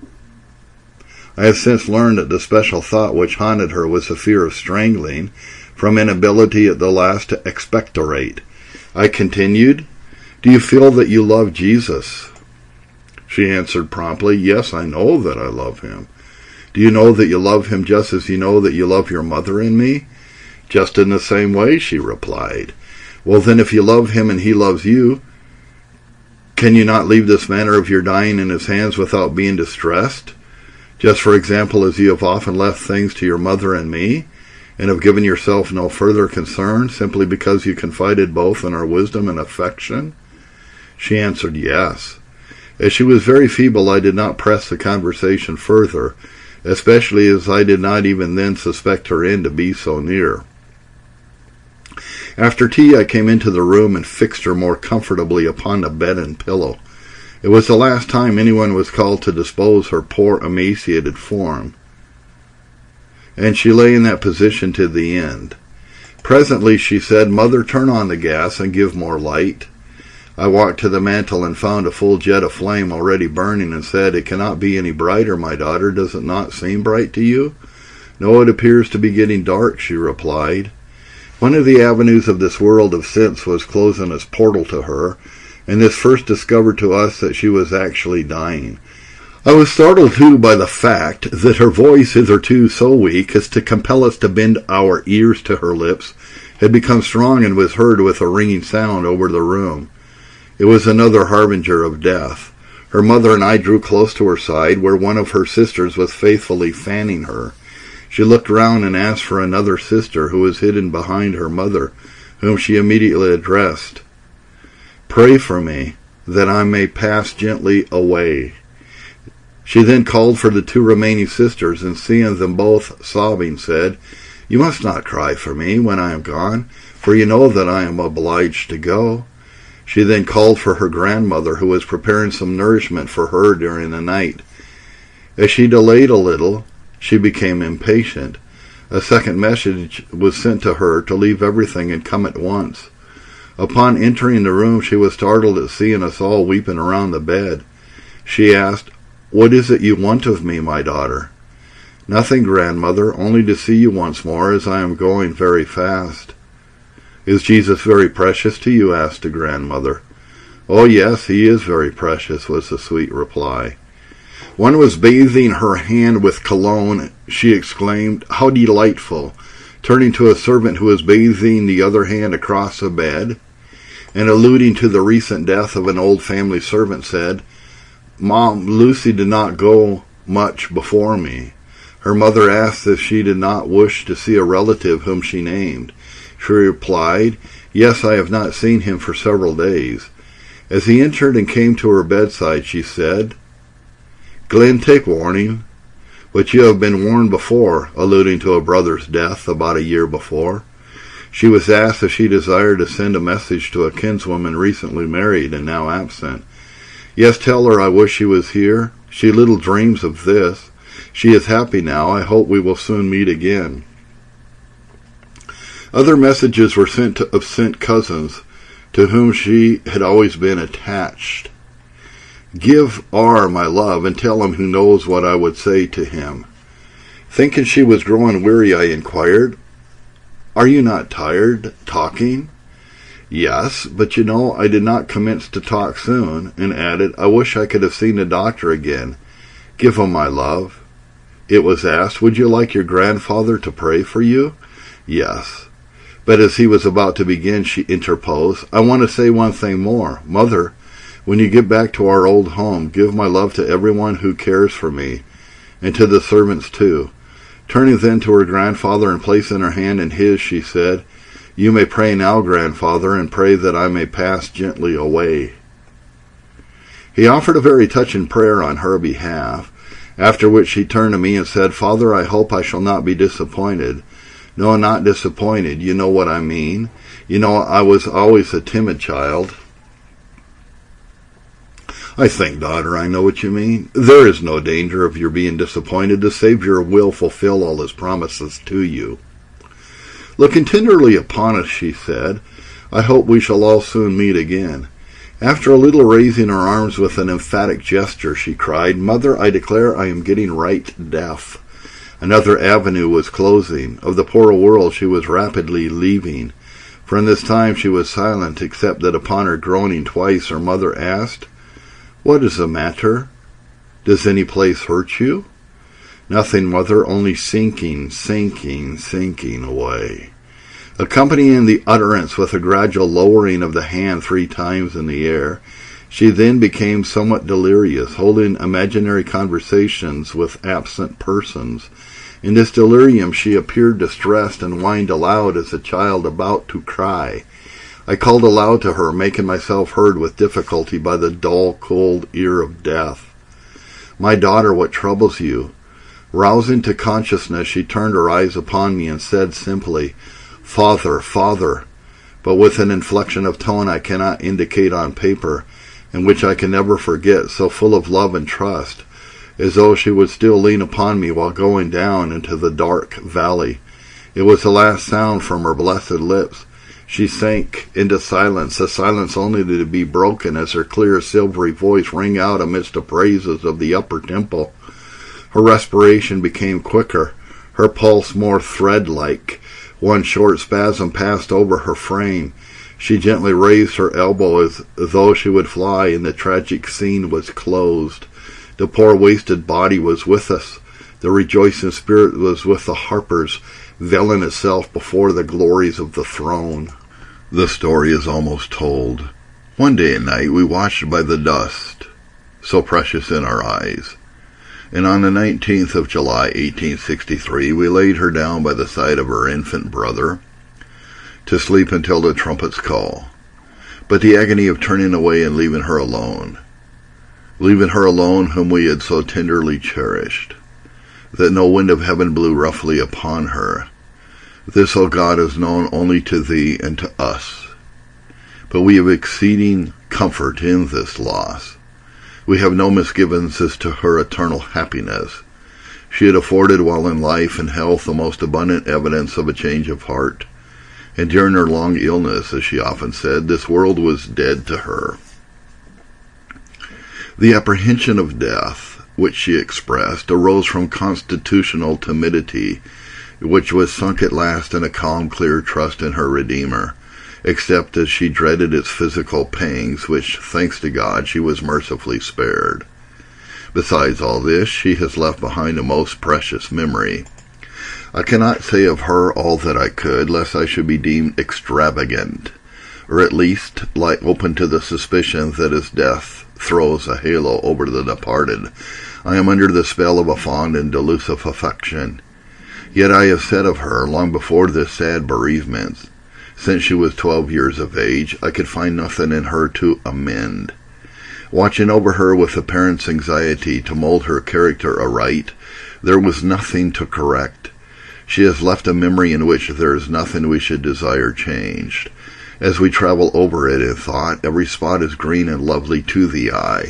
Speaker 1: I have since learned that the special thought which haunted her was the fear of strangling, from inability at the last to expectorate. I continued, "Do you feel that you love Jesus?" She answered promptly, "Yes, I know that I love him." "Do you know that you love him just as you know that you love your mother and me?" "Just in the same way," she replied. "Well, then, if you love him and he loves you, can you not leave this matter of your dying in his hands without being distressed? Just, for example, as you have often left things to your mother and me, and have given yourself no further concern, simply because you confided both in our wisdom and affection?" She answered yes. As she was very feeble, I did not press the conversation further, especially as I did not even then suspect her end to be so near. After tea, I came into the room and fixed her more comfortably upon the bed and pillow. It was the last time anyone was called to dispose her poor emaciated form, and she lay in that position to the end. Presently she said, "Mother, turn on the gas and give more light." I walked to the mantel and found a full jet of flame already burning, and said, "It cannot be any brighter, my daughter. Does it not seem bright to you?" "No, it appears to be getting dark," she replied. One of the avenues of this world of sense was closing its portal to her, and this first discovered to us that she was actually dying. I was startled, too, by the fact that her voice, hitherto so weak as to compel us to bend our ears to her lips, had become strong and was heard with a ringing sound over the room. It was another harbinger of death. Her mother and I drew close to her side, where one of her sisters was faithfully fanning her. She looked round and asked for another sister, who was hidden behind her mother, whom she immediately addressed. "Pray for me, that I may pass gently away." She then called for the two remaining sisters, and seeing them both sobbing, said, "You must not cry for me when I am gone, for you know that I am obliged to go." She then called for her grandmother, who was preparing some nourishment for her during the night. As she delayed a little, she became impatient. A second message was sent to her to leave everything and come at once. Upon entering the room, she was startled at seeing us all weeping around the bed. She asked, "What is it you want of me, my daughter?" "Nothing, grandmother, only to see you once more, as I am going very fast." "Is Jesus very precious to you?" asked the grandmother. "Oh, yes, he is very precious," was the sweet reply. One was bathing her hand with cologne. She exclaimed, "How delightful!" turning to a servant who was bathing the other hand across the bed, and alluding to the recent death of an old family servant, said, "Mom, Lucy did not go much before me." Her mother asked if she did not wish to see a relative whom she named. She replied, "Yes, I have not seen him for several days." As he entered and came to her bedside, she said, "Glenn, take warning. But you have been warned before," alluding to a brother's death about a year before. She was asked if she desired to send a message to a kinswoman recently married and now absent. "Yes, tell her I wish she was here. She little dreams of this. She is happy now. I hope we will soon meet again." Other messages were sent of sent cousins to whom she had always been attached. "Give R my love and tell him who knows what I would say to him." Thinking she was growing weary, I inquired, "Are you not tired talking?" "Yes, but you know, I did not commence to talk soon," and added, "I wish I could have seen the doctor again. Give him my love." It was asked, "Would you like your grandfather to pray for you?" "Yes." But as he was about to begin, she interposed, "I want to say one thing more. Mother, when you get back to our old home, give my love to everyone who cares for me, and to the servants too." Turning then to her grandfather and placing her hand in his, she said, "You may pray now, grandfather, and pray that I may pass gently away." He offered a very touching prayer on her behalf, after which he turned to me and said, "Father, I hope I shall not be disappointed." "No, not disappointed. You know what I mean. You know I was always a timid child." "I think, daughter, I know what you mean. There is no danger of your being disappointed. The Savior will fulfill all his promises to you." Looking tenderly upon us, she said, "I hope we shall all soon meet again." After a little raising her arms with an emphatic gesture, she cried, "Mother, I declare I am getting right deaf." Another avenue was closing. Of the poor world she was rapidly leaving. For in this time she was silent, except that upon her groaning twice, her mother asked, "What is the matter? Does any place hurt you?" "Nothing, mother, only sinking away." Accompanying the utterance with a gradual lowering of the hand 3 times in the air, she then became somewhat delirious, holding imaginary conversations with absent persons. In this delirium she appeared distressed and whined aloud as a child about to cry. I called aloud to her, making myself heard with difficulty by the dull, cold ear of death. "My daughter, what troubles you?" Rousing to consciousness, she turned her eyes upon me and said simply, "Father, Father," but with an inflection of tone I cannot indicate on paper, and which I can never forget, so full of love and trust, as though she would still lean upon me while going down into the dark valley. It was the last sound from her blessed lips. She sank into silence, a silence only to be broken as her clear silvery voice rang out amidst the praises of the upper temple. Her respiration became quicker, her pulse more thread-like. One short spasm passed over her frame. She gently raised her elbow as though she would fly, and the tragic scene was closed. The poor wasted body was with us. The rejoicing spirit was with the harpers, veiling itself before the glories of the throne. The story is almost told. One day at night we watched by the dust, so precious in our eyes, and on the 19th of July, 1863, we laid her down by the side of her infant brother to sleep until the trumpet's call. But the agony of turning away and leaving her alone whom we had so tenderly cherished, that no wind of heaven blew roughly upon her. This, O God, is known only to thee and to us. But we have exceeding comfort in this loss. We have no misgivings as to her eternal happiness. She had afforded while in life and health the most abundant evidence of a change of heart, and during her long illness, as she often said, this world was dead to her. The apprehension of death, which she expressed, arose from constitutional timidity, which was sunk at last in a calm, clear trust in her Redeemer, except as she dreaded its physical pangs, which, thanks to God, she was mercifully spared. Besides all this, she has left behind a most precious memory. I cannot say of her all that I could, lest I should be deemed extravagant, or at least open to the suspicion that as death throws a halo over the departed, I am under the spell of a fond and delusive affection. Yet I have said of her, long before this sad bereavement, Since she was 12 years of age, I could find nothing in her to amend. Watching over her with a parent's anxiety to mold her character aright, there was nothing to correct. She has left a memory in which there is nothing we should desire changed. As we travel over it in thought, every spot is green and lovely to the eye.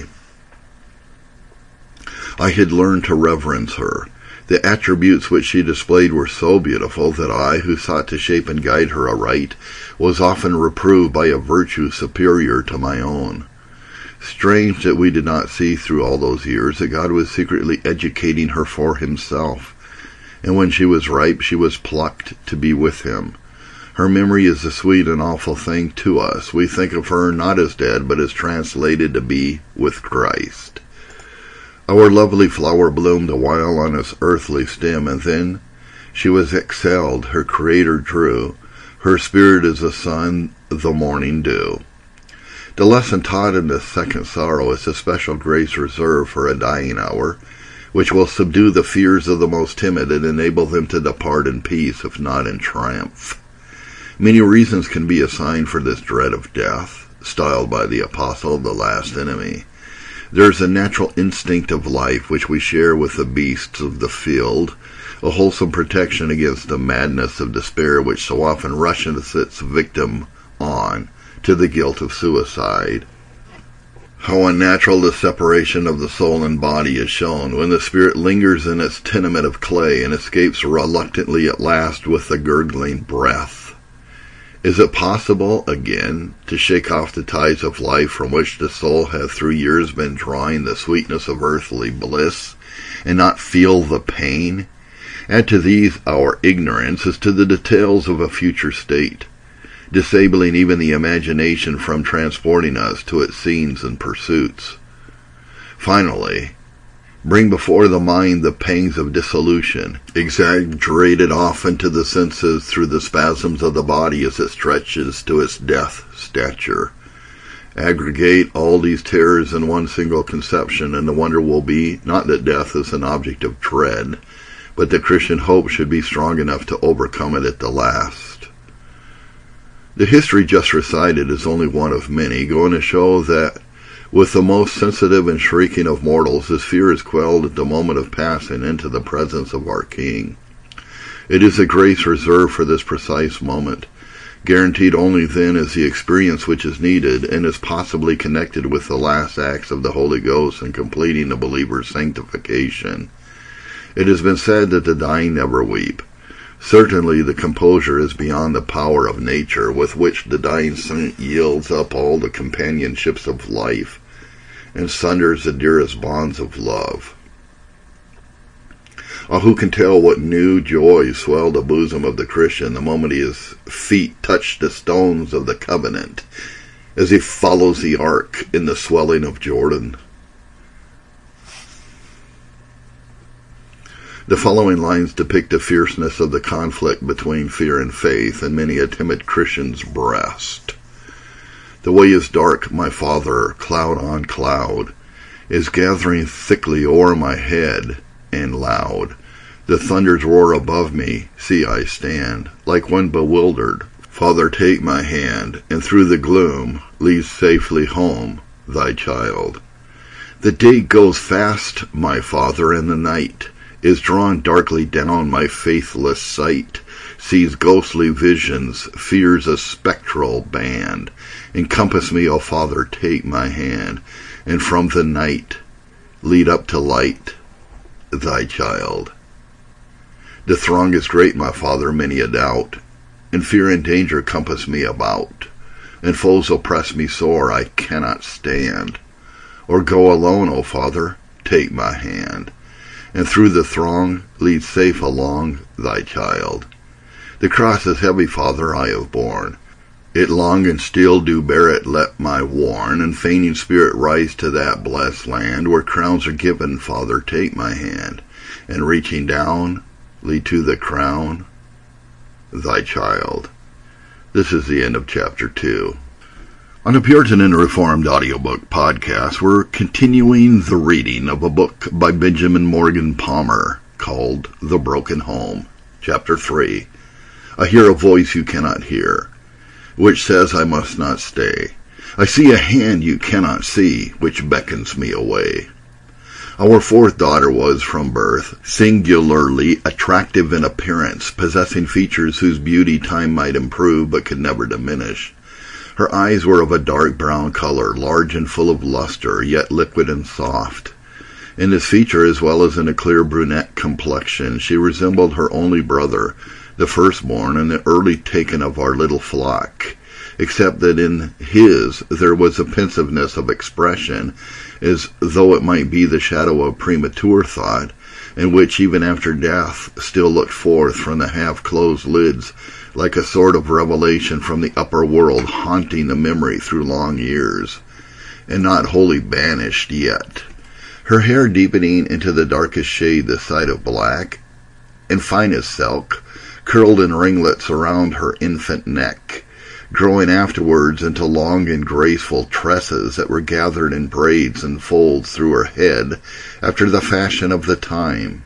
Speaker 1: I had learned to reverence her. The attributes which she displayed were so beautiful that I, who sought to shape and guide her aright, was often reproved by a virtue superior to my own. Strange that we did not see through all those years that God was secretly educating her for himself, and when she was ripe she was plucked to be with him. Her memory is a sweet and awful thing to us. We think of her not as dead, but as translated to be with Christ. Our lovely flower bloomed a while on its earthly stem, and then she was exhaled, her Creator drew. Her spirit is the sun, the morning dew. The lesson taught in this second sorrow is a special grace reserved for a dying hour, which will subdue the fears of the most timid and enable them to depart in peace, if not in triumph. Many reasons can be assigned for this dread of death, styled by the apostle the last enemy. There is a natural instinct of life which we share with the beasts of the field, a wholesome protection against the madness of despair which so often rushes its victim on to the guilt of suicide. How unnatural the separation of the soul and body is shown when the spirit lingers in its tenement of clay and escapes reluctantly at last with the gurgling breath. Is it possible, again, to shake off the ties of life from which the soul hath through years been drawing the sweetness of earthly bliss, and not feel the pain? Add to these our ignorance as to the details of a future state, disabling even the imagination from transporting us to its scenes and pursuits. Finally, bring before the mind the pangs of dissolution, exaggerated often to the senses through the spasms of the body as it stretches to its death stature. Aggregate all these terrors in one single conception, and the wonder will be, not that death is an object of dread, but that Christian hope should be strong enough to overcome it at the last. The history just recited is only one of many, going to show that with the most sensitive and shrieking of mortals, this fear is quelled at the moment of passing into the presence of our King. It is a grace reserved for this precise moment. Guaranteed only then is the experience which is needed and is possibly connected with the last acts of the Holy Ghost in completing the believer's sanctification. It has been said that the dying never weep. Certainly the composure is beyond the power of nature, with which the dying saint yields up all the companionships of life and sunders the dearest bonds of love. Who can tell what new joys swell the bosom of the Christian the moment his feet touch the stones of the covenant, as he follows the ark in the swelling of Jordan? The following lines depict the fierceness of the conflict between fear and faith in many a timid Christian's breast. The way is dark, my Father, cloud on cloud, is gathering thickly o'er my head, and loud. The thunders roar above me, see I stand, like one bewildered. Father, take my hand, and through the gloom lead safely home thy child. The day goes fast, my Father, and the night is drawn darkly down. My faithless sight sees ghostly visions, fears a spectral band. Encompass me, O Father, take my hand, and from the night lead up to light thy child. The throng is great, my Father, many a doubt, and fear and danger compass me about, and foes oppress me sore, I cannot stand. Or go alone, O Father, take my hand, and through the throng lead safe along thy child. The cross is heavy, Father, I have borne it long, and still do bear it. Let my worn and fainting spirit rise to that blessed land where crowns are given. Father, take my hand, and reaching down, lead to the crown thy child. This is the end of chapter 2. On the Puritan and Reformed audiobook podcast, we're continuing the reading of a book by Benjamin Morgan Palmer called The Broken Home. Chapter 3. I hear a voice you cannot hear. which says I must not stay. I see a hand you cannot see, which beckons me away. Our fourth daughter was, from birth, singularly attractive in appearance, possessing features whose beauty time might improve but could never diminish. Her eyes were of a dark brown color, large and full of luster, yet liquid and soft. In this feature, as well as in a clear brunette complexion, she resembled her only brother, the firstborn and the early taken of our little flock, except that in his there was a pensiveness of expression, as though it might be the shadow of premature thought, and which even after death still looked forth from the half-closed lids like a sort of revelation from the upper world, haunting the memory through long years, and not wholly banished yet. Her hair deepening into the darkest shade this side of black, and fine as silk, curled in ringlets around her infant neck, growing afterwards into long and graceful tresses that were gathered in braids and folds through her head after the fashion of the time.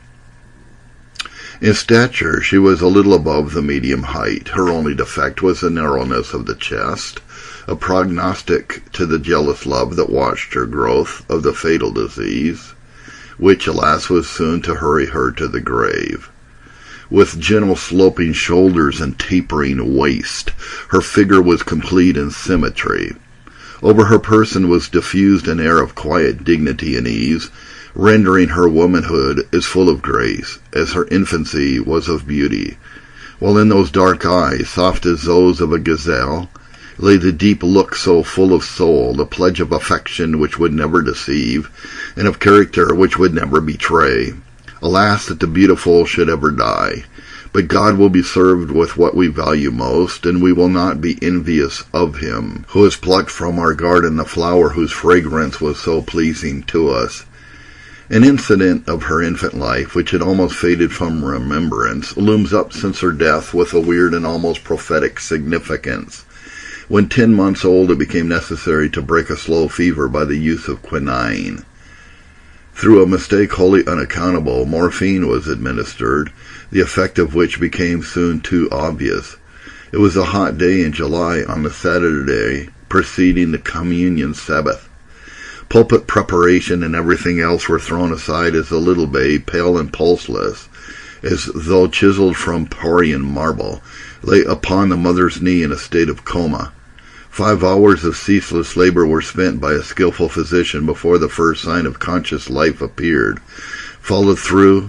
Speaker 1: In stature she was a little above the medium height. Her only defect was the narrowness of the chest, a prognostic to the jealous love that watched her growth of the fatal disease, which, alas, was soon to hurry her to the grave. With gentle sloping shoulders and tapering waist, her figure was complete in symmetry. Over her person was diffused an air of quiet dignity and ease, rendering her womanhood as full of grace as her infancy was of beauty, while in those dark eyes, soft as those of a gazelle, lay the deep look so full of soul, the pledge of affection which would never deceive, and of character which would never betray. Alas, that the beautiful should ever die! But God will be served with what we value most, and we will not be envious of him, who has plucked from our garden the flower whose fragrance was so pleasing to us. An incident of her infant life, which had almost faded from remembrance, looms up since her death with a weird and almost prophetic significance. When 10 months old, it became necessary to break a slow fever by the use of quinine. Through a mistake wholly unaccountable, morphine was administered, the effect of which became soon too obvious. It was a hot day in July on the Saturday preceding the Communion Sabbath. Pulpit preparation and everything else were thrown aside as the little babe, pale and pulseless, as though chiseled from Porian marble, lay upon the mother's knee in a state of coma. 5 hours of ceaseless labor were spent by a skillful physician before the first sign of conscious life appeared, followed through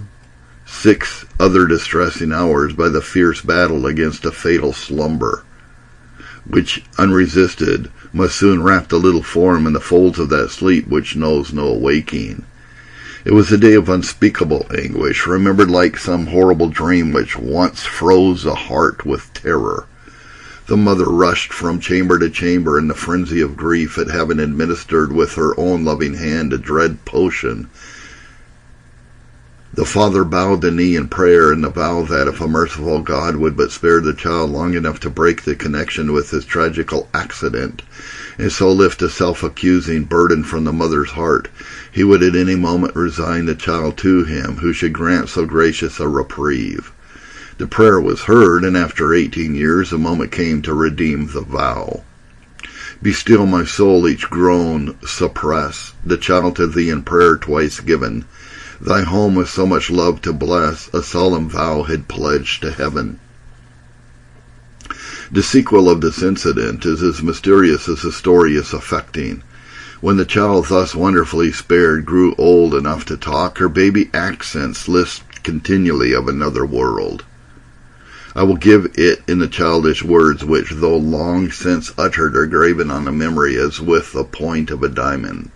Speaker 1: 6 other distressing hours by the fierce battle against a fatal slumber, which, unresisted, must soon wrap the little form in the folds of that sleep which knows no waking. It was a day of unspeakable anguish, remembered like some horrible dream which once froze the heart with terror. The mother rushed from chamber to chamber in the frenzy of grief at having administered with her own loving hand a dread potion. The father bowed the knee in prayer in the vow that if a merciful God would but spare the child long enough to break the connection with his tragical accident, and so lift a self-accusing burden from the mother's heart, he would at any moment resign the child to him who should grant so gracious a reprieve. The prayer was heard, and after 18 years the moment came to redeem the vow. Be still, my soul, each groan suppress, the child to thee in prayer twice given, thy home with so much love to bless, a solemn vow had pledged to heaven. The sequel of this incident is as mysterious as the story is affecting. When the child thus wonderfully spared grew old enough to talk, her baby accents lisped continually of another world. I will give it in the childish words which, though long since uttered, are graven on the memory as with the point of a diamond.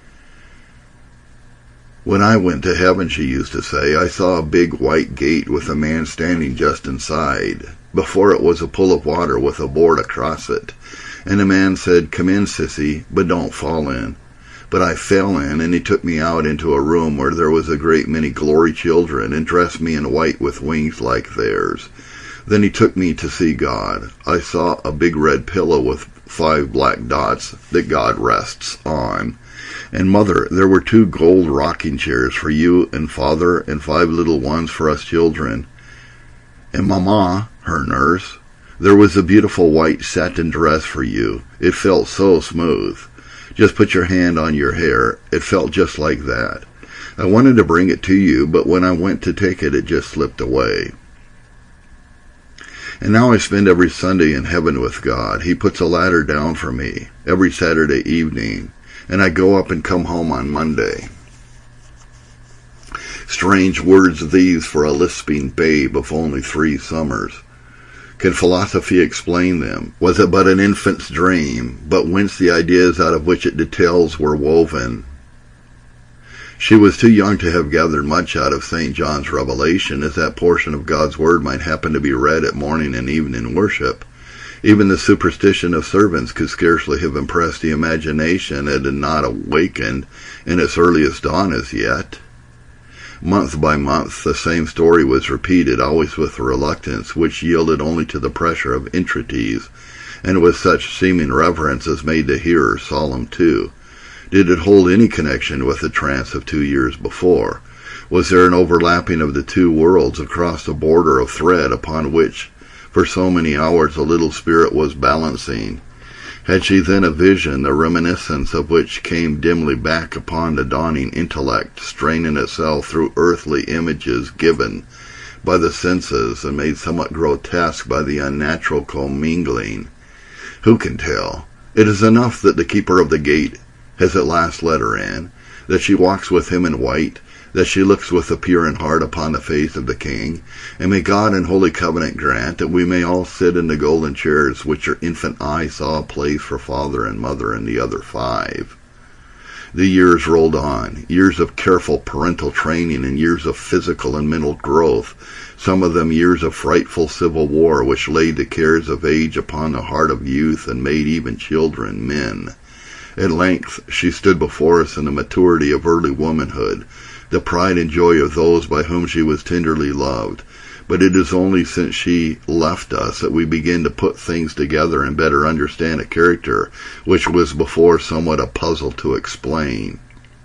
Speaker 1: When I went to heaven, she used to say, I saw a big white gate with a man standing just inside. Before it was a pool of water with a board across it. And the man said, come in, sissy, but don't fall in. But I fell in, and he took me out into a room where there was a great many glory children, and dressed me in white with wings like theirs. Then he took me to see God. I saw a big red pillow with 5 black dots that God rests on. And, Mother, there were 2 gold rocking chairs for you and Father, and 5 little ones for us children. And Mama, her nurse, There was a beautiful white satin dress for you. It felt so smooth. Just put your hand on your hair. It felt just like that. I wanted to bring it to you, but when I went to take it, it just slipped away. And now I spend every Sunday in heaven with God. He puts a ladder down for me every Saturday evening, and I go up and come home on Monday. Strange words these for a lisping babe of only 3 summers. Can philosophy explain them? Was it but an infant's dream, but whence the ideas out of which its details were woven? She was too young to have gathered much out of St. John's Revelation, as that portion of God's Word might happen to be read at morning and evening worship. Even the superstition of servants could scarcely have impressed the imagination it had not awakened in its earliest dawn as yet. Month by month the same story was repeated, always with reluctance, which yielded only to the pressure of entreaties, and with such seeming reverence as made the hearer solemn too. Did it hold any connection with the trance of 2 years before? Was there an overlapping of the 2 worlds across the border of thread upon which, for so many hours, the little spirit was balancing? Had she then a vision, the reminiscence of which came dimly back upon the dawning intellect, straining itself through earthly images given by the senses and made somewhat grotesque by the unnatural commingling? Who can tell? It is enough that the keeper of the gate has at last let her in, that she walks with him in white, that she looks with a pure in heart upon the face of the King, and may God in holy covenant grant that we may all sit in the golden chairs which her infant eye saw a place for father and mother and the other 5. The years rolled on, years of careful parental training and years of physical and mental growth, some of them years of frightful civil war which laid the cares of age upon the heart of youth and made even children men. At length she stood before us in the maturity of early womanhood, the pride and joy of those by whom she was tenderly loved. But it is only since she left us that we begin to put things together and better understand a character which was before somewhat a puzzle to explain.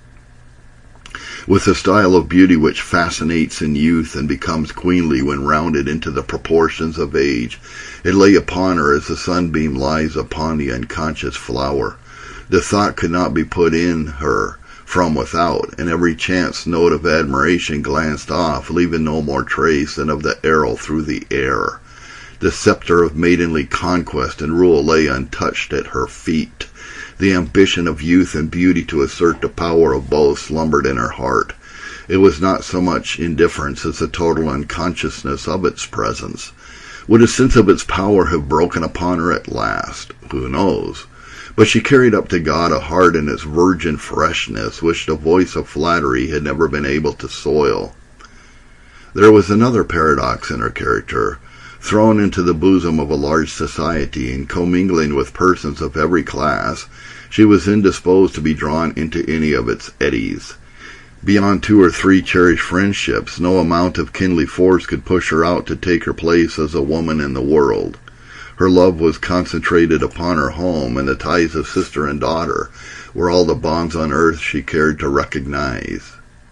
Speaker 1: With a style of beauty which fascinates in youth and becomes queenly when rounded into the proportions of age, it lay upon her as the sunbeam lies upon the unconscious flower. The thought could not be put in her from without, and every chance note of admiration glanced off, leaving no more trace than of the arrow through the air. The scepter of maidenly conquest and rule lay untouched at her feet. The ambition of youth and beauty to assert the power of both slumbered in her heart. It was not so much indifference as the total unconsciousness of its presence. Would a sense of its power have broken upon her at last? Who knows? But she carried up to God a heart in its virgin freshness, which the voice of flattery had never been able to soil. There was another paradox in her character. Thrown into the bosom of a large society and commingling with persons of every class, she was indisposed to be drawn into any of its eddies. Beyond 2 or 3 cherished friendships, no amount of kindly force could push her out to take her place as a woman in the world. Her love was concentrated upon her home, and the ties of sister and daughter were all the bonds on earth she cared to recognize.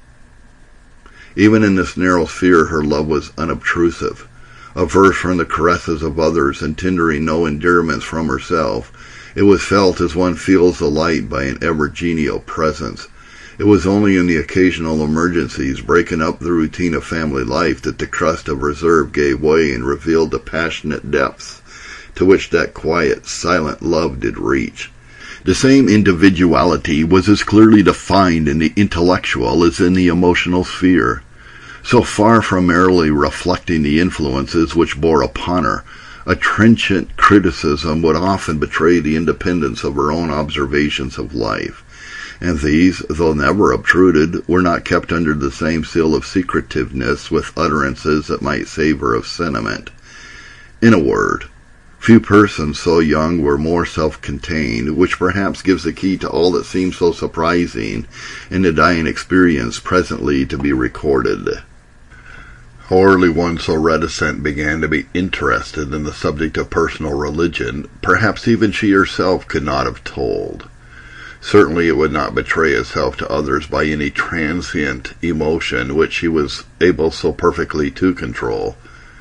Speaker 1: Even in this narrow sphere her love was unobtrusive. Averse from the caresses of others and tendering no endearments from herself, it was felt as one feels the light by an ever-genial presence. It was only in the occasional emergencies breaking up the routine of family life that the crust of reserve gave way and revealed the passionate depths to which that quiet, silent love did reach. The same individuality was as clearly defined in the intellectual as in the emotional sphere. So far from merely reflecting the influences which bore upon her, a trenchant criticism would often betray the independence of her own observations of life, and these, though never obtruded, were not kept under the same seal of secretiveness with utterances that might savor of sentiment. In a word, few persons so young were more self-contained, which perhaps gives the key to all that seems so surprising in the dying experience presently to be recorded. How early one so reticent began to be interested in the subject of personal religion, perhaps even she herself could not have told. Certainly it would not betray itself to others by any transient emotion which she was able so perfectly to control.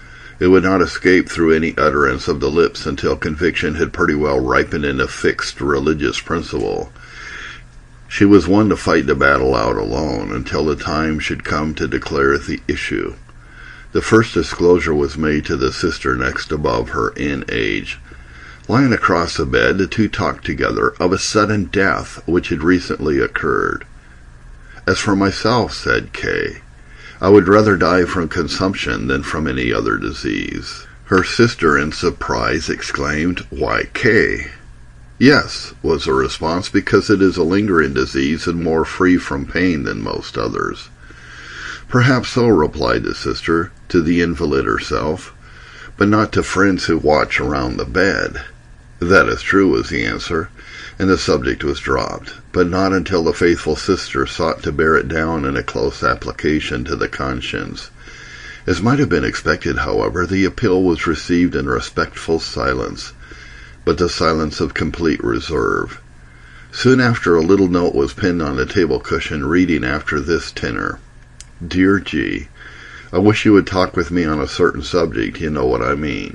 Speaker 1: It would not escape through any utterance of the lips until conviction had pretty well ripened into fixed religious principle. She was one to fight the battle out alone until the time should come to declare the issue. The first disclosure was made to the sister next above her in age. Lying across the bed, the two talked together of a sudden death which had recently occurred. "As for myself," said Kay, "I would rather die from consumption than from any other disease." Her sister, in surprise, exclaimed, "Why, Kay?" "Yes," was the response, "because it is a lingering disease and more free from pain than most others." "Perhaps so," replied the sister, to the invalid herself, "but not to friends who watch around the bed." "That is true," was the answer, and the subject was dropped, but not until the faithful sister sought to bear it down in a close application to the conscience. As might have been expected, however, the appeal was received in respectful silence, but the silence of complete reserve. Soon after, a little note was pinned on the table cushion, reading after this tenor: "Dear G, I wish you would talk with me on a certain subject. You know what I mean."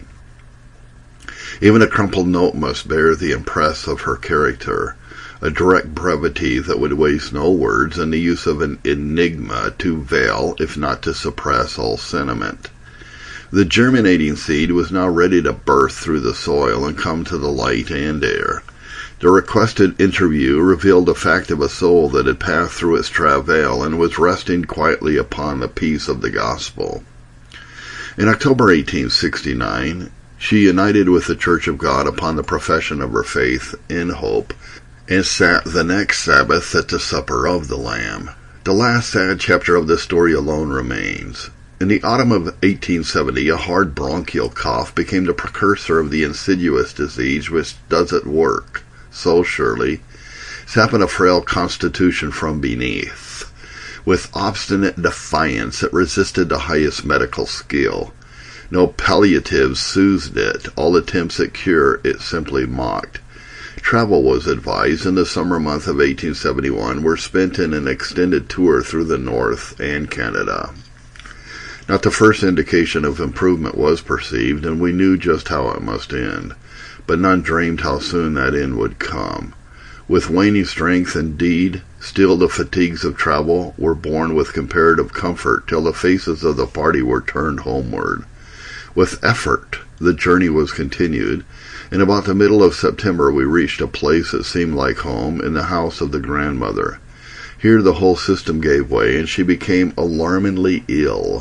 Speaker 1: Even a crumpled note must bear the impress of her character, a direct brevity that would waste no words, and the use of an enigma to veil, if not to suppress, all sentiment. The germinating seed was now ready to burst through the soil and come to the light and air. The requested interview revealed the fact of a soul that had passed through its travail and was resting quietly upon the peace of the gospel. In October 1869, she united with the Church of God upon the profession of her faith in hope, and sat the next Sabbath at the supper of the Lamb. The last sad chapter of this story alone remains. In the autumn of 1870, a hard bronchial cough became the precursor of the insidious disease which does its work so surely, sapping a frail constitution from beneath. With obstinate defiance, it resisted the highest medical skill. No palliatives soothed it. All attempts at cure it simply mocked. Travel was advised, and the summer month of 1871 were spent in an extended tour through the North and Canada. Not the first indication of improvement was perceived, and we knew just how it must end, but none dreamed how soon that end would come. With waning strength, indeed, still the fatigues of travel were borne with comparative comfort till the faces of the party were turned homeward. With effort, the journey was continued, and about the middle of September we reached a place that seemed like home, in the house of the grandmother. Here the whole system gave way, and she became alarmingly ill.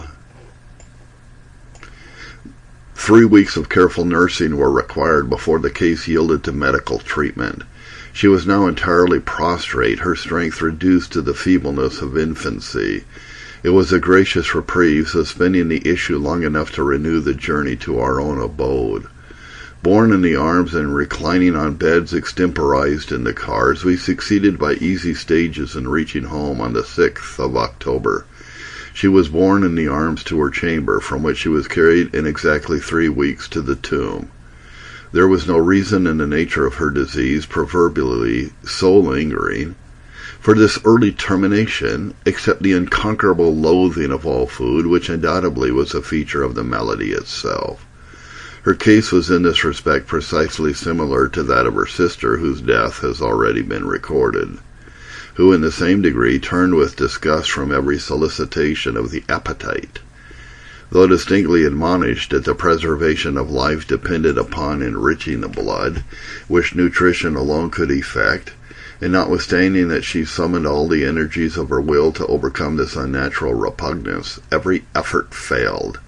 Speaker 1: 3 weeks of careful nursing were required before the case yielded to medical treatment. She was now entirely prostrate, her strength reduced to the feebleness of infancy. It was a gracious reprieve, suspending the issue long enough to renew the journey to our own abode. Borne in the arms and reclining on beds extemporized in the cars, we succeeded by easy stages in reaching home on the 6th of October. She was borne in the arms to her chamber, from which she was carried in exactly 3 weeks to the tomb. There was no reason in the nature of her disease, proverbially so lingering, for this early termination, except the unconquerable loathing of all food, which undoubtedly was a feature of the malady itself. Her case was in this respect precisely similar to that of her sister, whose death has already been recorded, who in the same degree turned with disgust from every solicitation of the appetite. Though distinctly admonished that the preservation of life depended upon enriching the blood, which nutrition alone could effect, and notwithstanding that she summoned all the energies of her will to overcome this unnatural repugnance, every effort failed.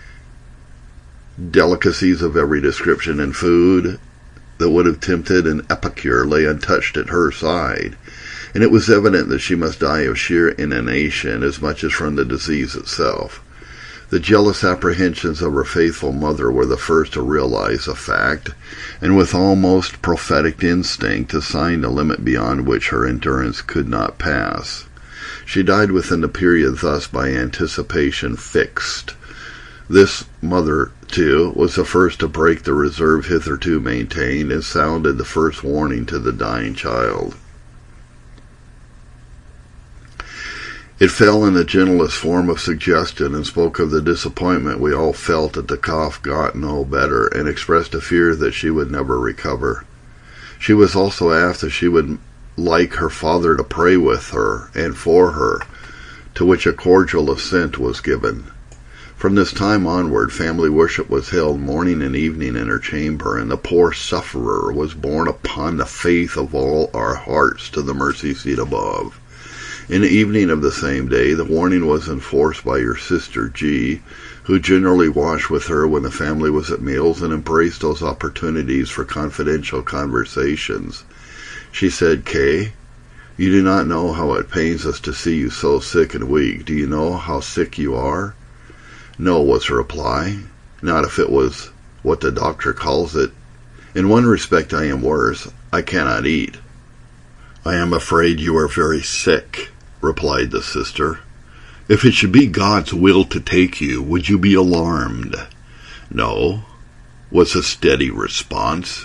Speaker 1: Delicacies of every description and food that would have tempted an epicure lay untouched at her side, and it was evident that she must die of sheer inanition as much as from the disease itself. The jealous apprehensions of her faithful mother were the first to realize the fact, and with almost prophetic instinct assigned a limit beyond which her endurance could not pass. She died within the period thus by anticipation fixed. This mother, too, was the first to break the reserve hitherto maintained, and sounded the first warning to the dying child. It fell in the gentlest form of suggestion and spoke of the disappointment we all felt that the cough got no better, and expressed a fear that she would never recover. She was also asked if she would like her father to pray with her and for her, to which a cordial assent was given. From this time onward, family worship was held morning and evening in her chamber, and the poor sufferer was borne upon the faith of all our hearts to the mercy seat above. In the evening of the same day, the warning was enforced by your sister G, who generally watched with her when the family was at meals and embraced those opportunities for confidential conversations. She said, "Kay, you do not know how it pains us to see you so sick and weak. Do you know how sick you are?" "No," was her reply. "Not if it was what the doctor calls it. In one respect I am worse. I cannot eat." "I am afraid you are very sick," replied the sister. "If it should be God's will to take you, would you be alarmed?" "No," was a steady response.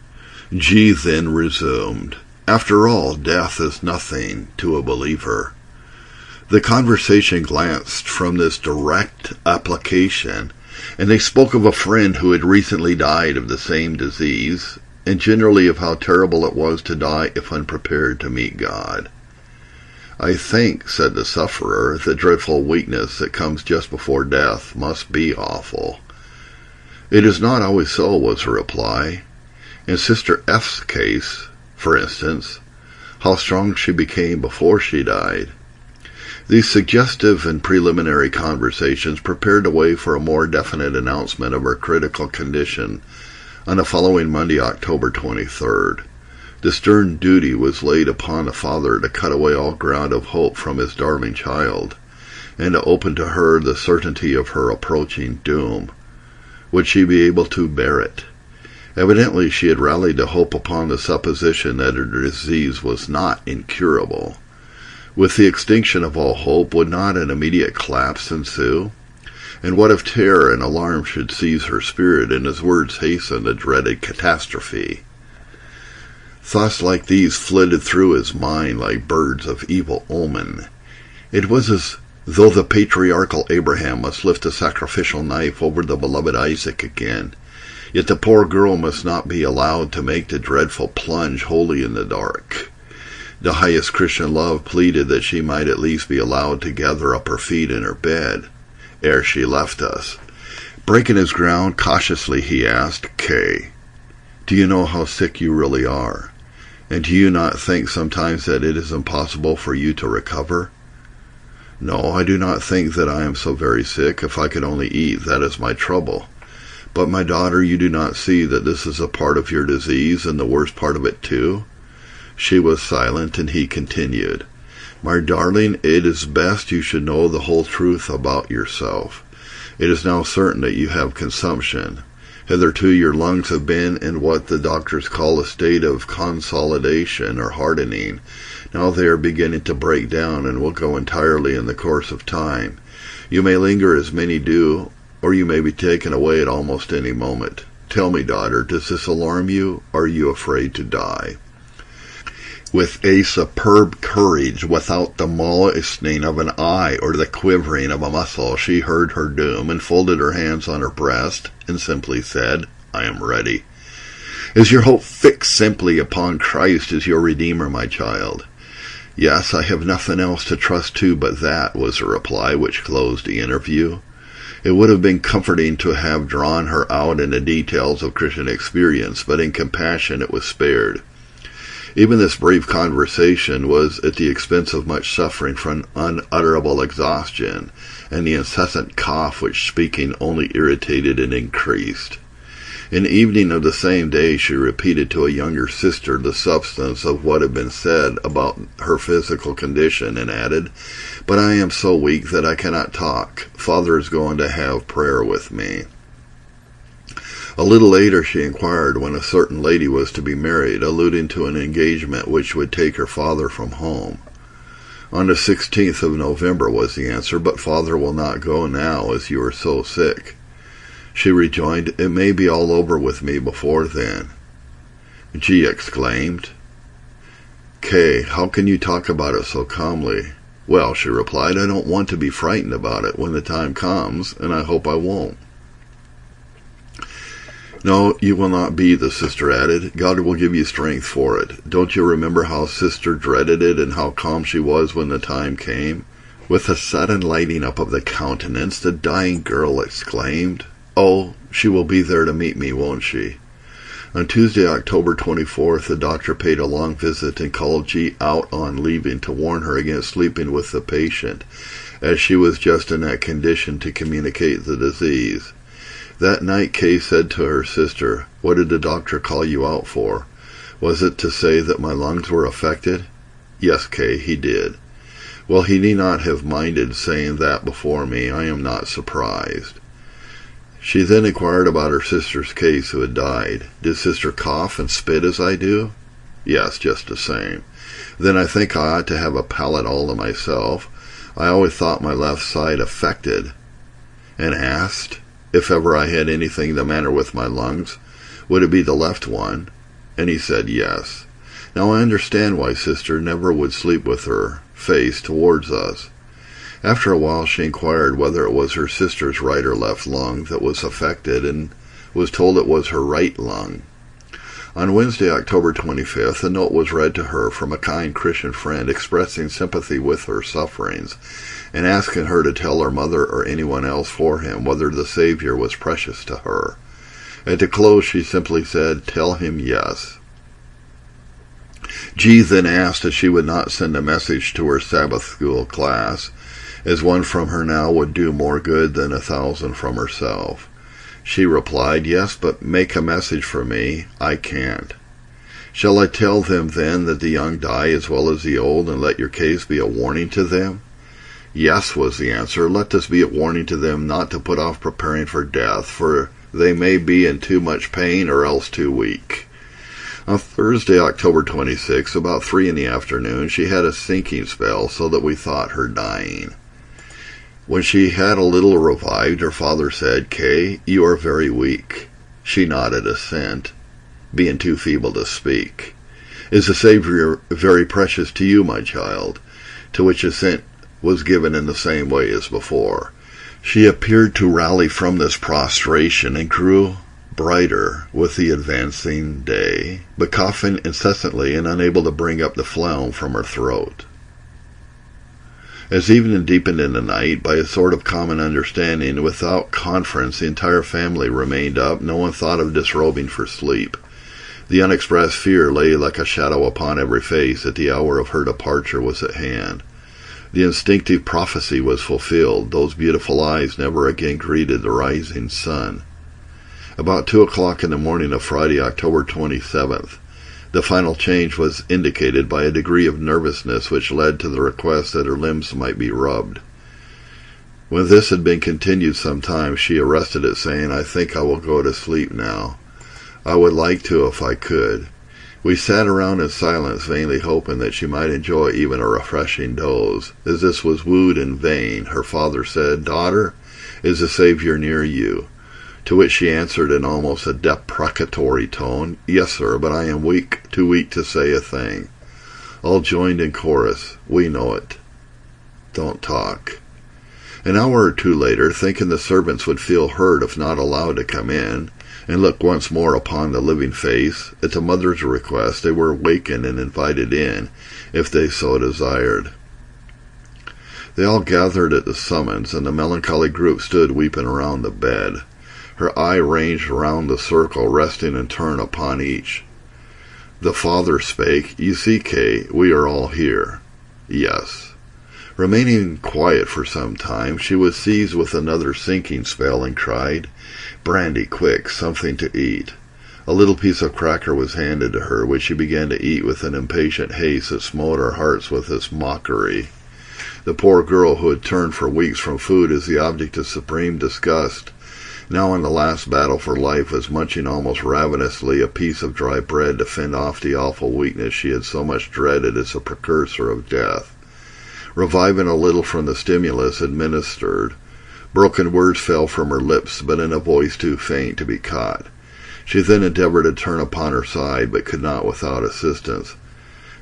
Speaker 1: G then resumed, "After all, death is nothing to a believer." The conversation glanced from this direct application, and they spoke of a friend who had recently died of the same disease, and generally of how terrible it was to die if unprepared to meet God. "I think," said the sufferer, "the dreadful weakness that comes just before death must be awful." "It is not always so," was her reply. "In Sister F's case, for instance, how strong she became before she died." These suggestive and preliminary conversations prepared the way for a more definite announcement of her critical condition on the following Monday, October 23rd. The stern duty was laid upon the father to cut away all ground of hope from his darling child, and to open to her the certainty of her approaching doom. Would she be able to bear it? Evidently she had rallied to hope upon the supposition that her disease was not incurable. With the extinction of all hope, would not an immediate collapse ensue? And what if terror and alarm should seize her spirit, and his words hasten the dreaded catastrophe? Thoughts like these flitted through his mind like birds of evil omen. It was as though the patriarchal Abraham must lift a sacrificial knife over the beloved Isaac again. Yet the poor girl must not be allowed to make the dreadful plunge wholly in the dark. The highest Christian love pleaded that she might at least be allowed to gather up her feet in her bed ere she left us. Breaking his ground, cautiously he asked, "Kay, do you know how sick you really are? And do you not think sometimes that it is impossible for you to recover?" "No, I do not think that I am so very sick. If I could only eat, that is my trouble. But, my daughter, you do not see that this is a part of your disease, and the worst part of it too?" She was silent, and he continued, "My darling, it is best you should know the whole truth about yourself. It is now certain that you have consumption. Hitherto your lungs have been in what the doctors call a state of consolidation or hardening. Now they are beginning to break down and will go entirely in the course of time. You may linger as many do, or you may be taken away at almost any moment. Tell me, daughter, does this alarm you? Are you afraid to die?" With a superb courage, without the moistening of an eye or the quivering of a muscle, she heard her doom, and folded her hands on her breast, and simply said, "I am ready." "Is your hope fixed simply upon Christ as your Redeemer, my child?" "Yes, I have nothing else to trust to but that," was the reply which closed the interview. It would have been comforting to have drawn her out in the details of Christian experience, but in compassion it was spared. Even this brief conversation was at the expense of much suffering from unutterable exhaustion, and the incessant cough which speaking only irritated and increased. In the evening of the same day she repeated to a younger sister the substance of what had been said about her physical condition, and added, "But I am so weak that I cannot talk. Father is going to have prayer with me." A little later she inquired when a certain lady was to be married, alluding to an engagement which would take her father from home. "On the 16th of November," was the answer, "but father will not go now, as you are so sick." She rejoined, "It may be all over with me before then." G exclaimed, "Kay, how can you talk about it so calmly? "Well," she replied, "I don't want to be frightened about it when the time comes, and I hope I won't." "No, you will not be," the sister added. "God will give you strength for it. Don't you remember how Sister dreaded it and how calm she was when the time came?" With a sudden lighting up of the countenance, the dying girl exclaimed, "Oh, she will be there to meet me, won't she?" On Tuesday, October 24th, the doctor paid a long visit and called G out on leaving to warn her against sleeping with the patient, as she was just in that condition to communicate the disease. That night, Kay said to her sister, "What did the doctor call you out for? Was it to say that my lungs were affected?" "Yes, Kay, he did." "Well, he need not have minded saying that before me. I am not surprised." She then inquired about her sister's case who had died. "Did sister cough and spit as I do?" "Yes, just the same." "Then I think I ought to have a palate all to myself. I always thought my left side affected." And asked if ever I had anything the matter with my lungs, would it be the left one? And he said yes. Now I understand why sister never would sleep with her face towards us. After a while she inquired whether it was her sister's right or left lung that was affected, and was told it was her right lung. On Wednesday, October 25th, a note was read to her from a kind Christian friend expressing sympathy with her sufferings, and asking her to tell her mother or anyone else for him whether the Savior was precious to her. At the close she simply said, "Tell him yes." G then asked if she would not send a message to her Sabbath school class, as one from her now would do more good than 1,000 from herself. She replied, "Yes, but make a message for me. I can't." "Shall I tell them then that the young die as well as the old, and let your case be a warning to them?" "Yes," was the answer. "Let this be a warning to them not to put off preparing for death, for they may be in too much pain or else too weak." On Thursday, October 26, about 3 in the afternoon, she had a sinking spell, so that we thought her dying. When she had a little revived, her father said, "Kay, you are very weak." She nodded assent, being too feeble to speak. "Is the Savior very precious to you, my child?" To which assent was given in the same way as before. She appeared to rally from this prostration, and grew brighter with the advancing day, but coughing incessantly and unable to bring up the phlegm from her throat. As evening deepened in the night, by a sort of common understanding, without conference, the entire family remained up. No one thought of disrobing for sleep. The unexpressed fear lay like a shadow upon every face that the hour of her departure was at hand. The instinctive prophecy was fulfilled. Those beautiful eyes never again greeted the rising sun. About 2 o'clock in the morning of Friday, October 27th, the final change was indicated by a degree of nervousness which led to the request that her limbs might be rubbed. When this had been continued some time, she arrested it, saying, "I think I will go to sleep now. I would like to if I could." We sat around in silence, vainly hoping that she might enjoy even a refreshing doze. As this was wooed in vain, her father said, "Daughter, is the Savior near you?" To which she answered in almost a deprecatory tone, "Yes, sir, but I am weak, too weak to say a thing." All joined in chorus, "We know it. Don't talk." An hour or two later, thinking the servants would feel hurt if not allowed to come in, and look once more upon the living face, at the mother's request they were wakened and invited in, if they so desired. They all gathered at the summons, and the melancholy group stood weeping around the bed. Her eye ranged round the circle, resting in turn upon each. The father spake, "You see, Kay, we are all here." "Yes." Remaining quiet for some time, she was seized with another sinking spell, and cried, "Brandy, quick, something to eat." A little piece of cracker was handed to her, which she began to eat with an impatient haste that smote our hearts with its mockery. The poor girl, who had turned for weeks from food as the object of supreme disgust, now in the last battle for life, was munching almost ravenously a piece of dry bread to fend off the awful weakness she had so much dreaded as a precursor of death. Reviving a little from the stimulus administered, broken words fell from her lips, but in a voice too faint to be caught. She then endeavored to turn upon her side, but could not without assistance.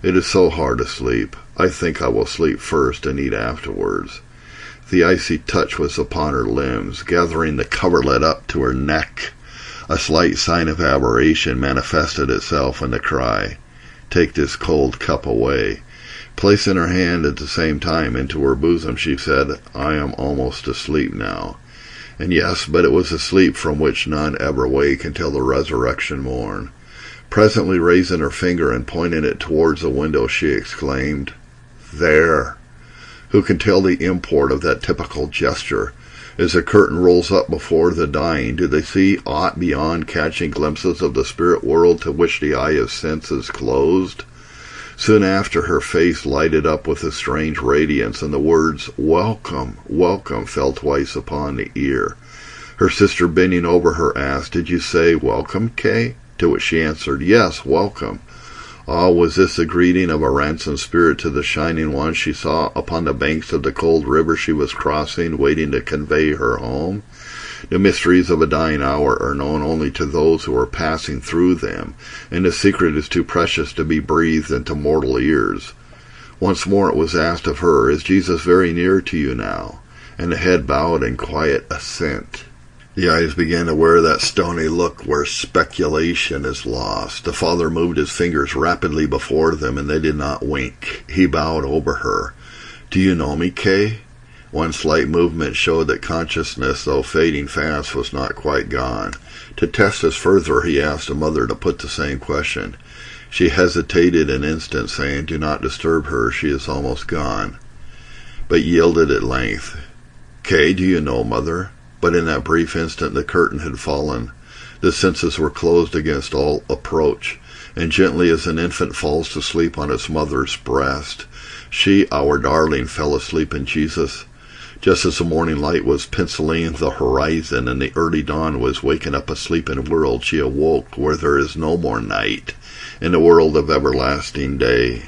Speaker 1: It is so hard to sleep. I think I will sleep first and eat afterwards. The icy touch was upon her limbs, gathering the coverlet up to her neck. A slight sign of aberration manifested itself in the cry, "Take this cold cup away." Placing her hand at the same time into her bosom, she said, "I am almost asleep now." And yes, but it was a sleep from which none ever wake until the resurrection morn. Presently raising her finger and pointing it towards the window, she exclaimed, "There!" Who can tell the import of that typical gesture? As the curtain rolls up before the dying, do they see aught beyond catching glimpses of the spirit world to which the eye of sense is closed? Soon after, her face lighted up with a strange radiance, and the words, "Welcome, welcome," fell twice upon the ear. Her sister, bending over her, asked, "Did you say welcome, Kay?" To which she answered, "Yes, welcome." Ah, was this the greeting of a ransomed spirit to the shining one she saw upon the banks of the cold river she was crossing, waiting to convey her home? The mysteries of a dying hour are known only to those who are passing through them, and the secret is too precious to be breathed into mortal ears. Once more it was asked of her, "Is Jesus very near to you now?" And the head bowed in quiet assent. The eyes began to wear that stony look where speculation is lost. The father moved his fingers rapidly before them, and they did not wink. He bowed over her. "Do you know me, Kay?" One slight movement showed that consciousness, though fading fast, was not quite gone. To test this further, he asked the mother to put the same question. She hesitated an instant, saying, "Do not disturb her, she is almost gone," but yielded at length. "Kay, do you know, mother?" But in that brief instant the curtain had fallen. The senses were closed against all approach, and gently as an infant falls to sleep on its mother's breast, she, our darling, fell asleep in Jesus. Just as the morning light was penciling the horizon and the early dawn was waking up a sleeping world, she awoke where there is no more night, in a world of everlasting day.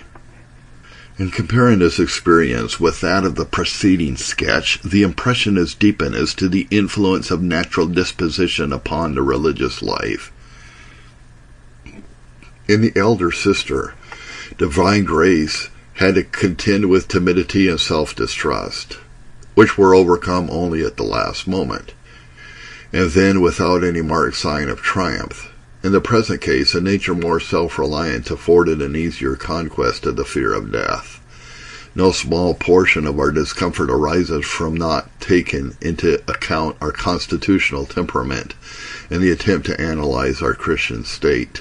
Speaker 1: In comparing this experience with that of the preceding sketch, the impression is deepened as to the influence of natural disposition upon the religious life. In the elder sister, divine grace had to contend with timidity and self-distrust, which were overcome only at the last moment, and then without any marked sign of triumph. In the present case, a nature more self-reliant afforded an easier conquest of the fear of death. No small portion of our discomfort arises from not taking into account our constitutional temperament in the attempt to analyze our Christian state.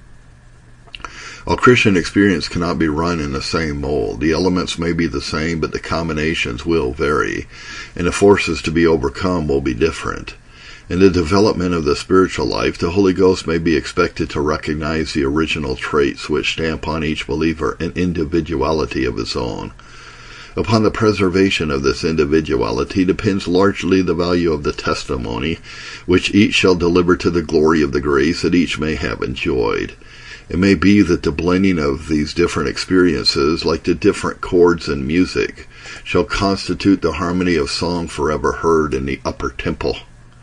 Speaker 1: Our Christian experience cannot be run in the same mold. The elements may be the same, but the combinations will vary, and the forces to be overcome will be different. In the development of the spiritual life, the Holy Ghost may be expected to recognize the original traits which stamp on each believer an individuality of his own. Upon the preservation of this individuality depends largely the value of the testimony which each shall deliver to the glory of the grace that each may have enjoyed. It may be that the blending of these different experiences, like the different chords in music, shall constitute the harmony of song forever heard in the upper temple.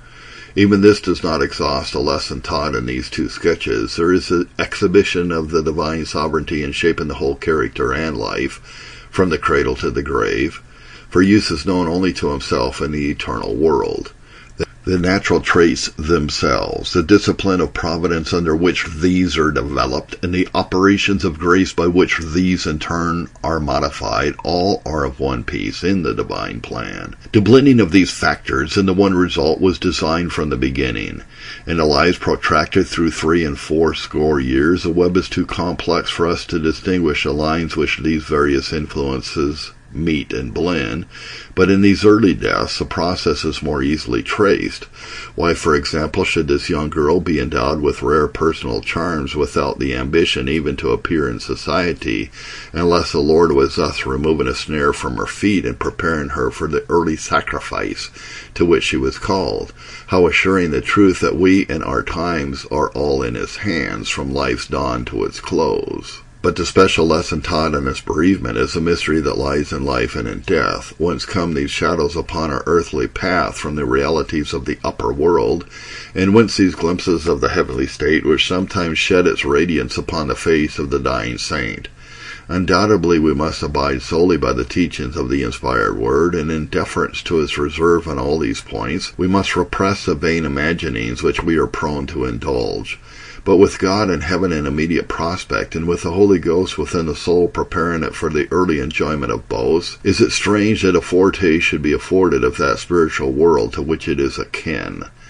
Speaker 1: Even this does not exhaust a lesson taught in these two sketches. There is an exhibition of the divine sovereignty in shaping the whole character and life, from the cradle to the grave, for use is known only to himself in the eternal world. The natural traits themselves, the discipline of providence under which these are developed, and the operations of grace by which these in turn are modified, all are of one piece in the divine plan. The blending of these factors in the one result was designed from the beginning. In the lives protracted through 3 and 4 score years, the web is too complex for us to distinguish the lines which these various influences meet and blend, but in these early deaths the process is more easily traced. Why, for example, should this young girl be endowed with rare personal charms without the ambition even to appear in society, unless the Lord was thus removing a snare from her feet and preparing her for the early sacrifice to which she was called? How assuring the truth that we in our times are all in his hands from life's dawn to its close. But the special lesson taught in this bereavement is the mystery that lies in life and in death, whence come these shadows upon our earthly path from the realities of the upper world, and whence these glimpses of the heavenly state which sometimes shed its radiance upon the face of the dying saint. Undoubtedly we must abide solely by the teachings of the inspired Word, and in deference to his reserve on all these points, we must repress the vain imaginings which we are prone to indulge. But with God in heaven in immediate prospect, and with the Holy Ghost within the soul preparing it for the early enjoyment of both, is it strange that a foretaste should be afforded of that spiritual world to which it is akin?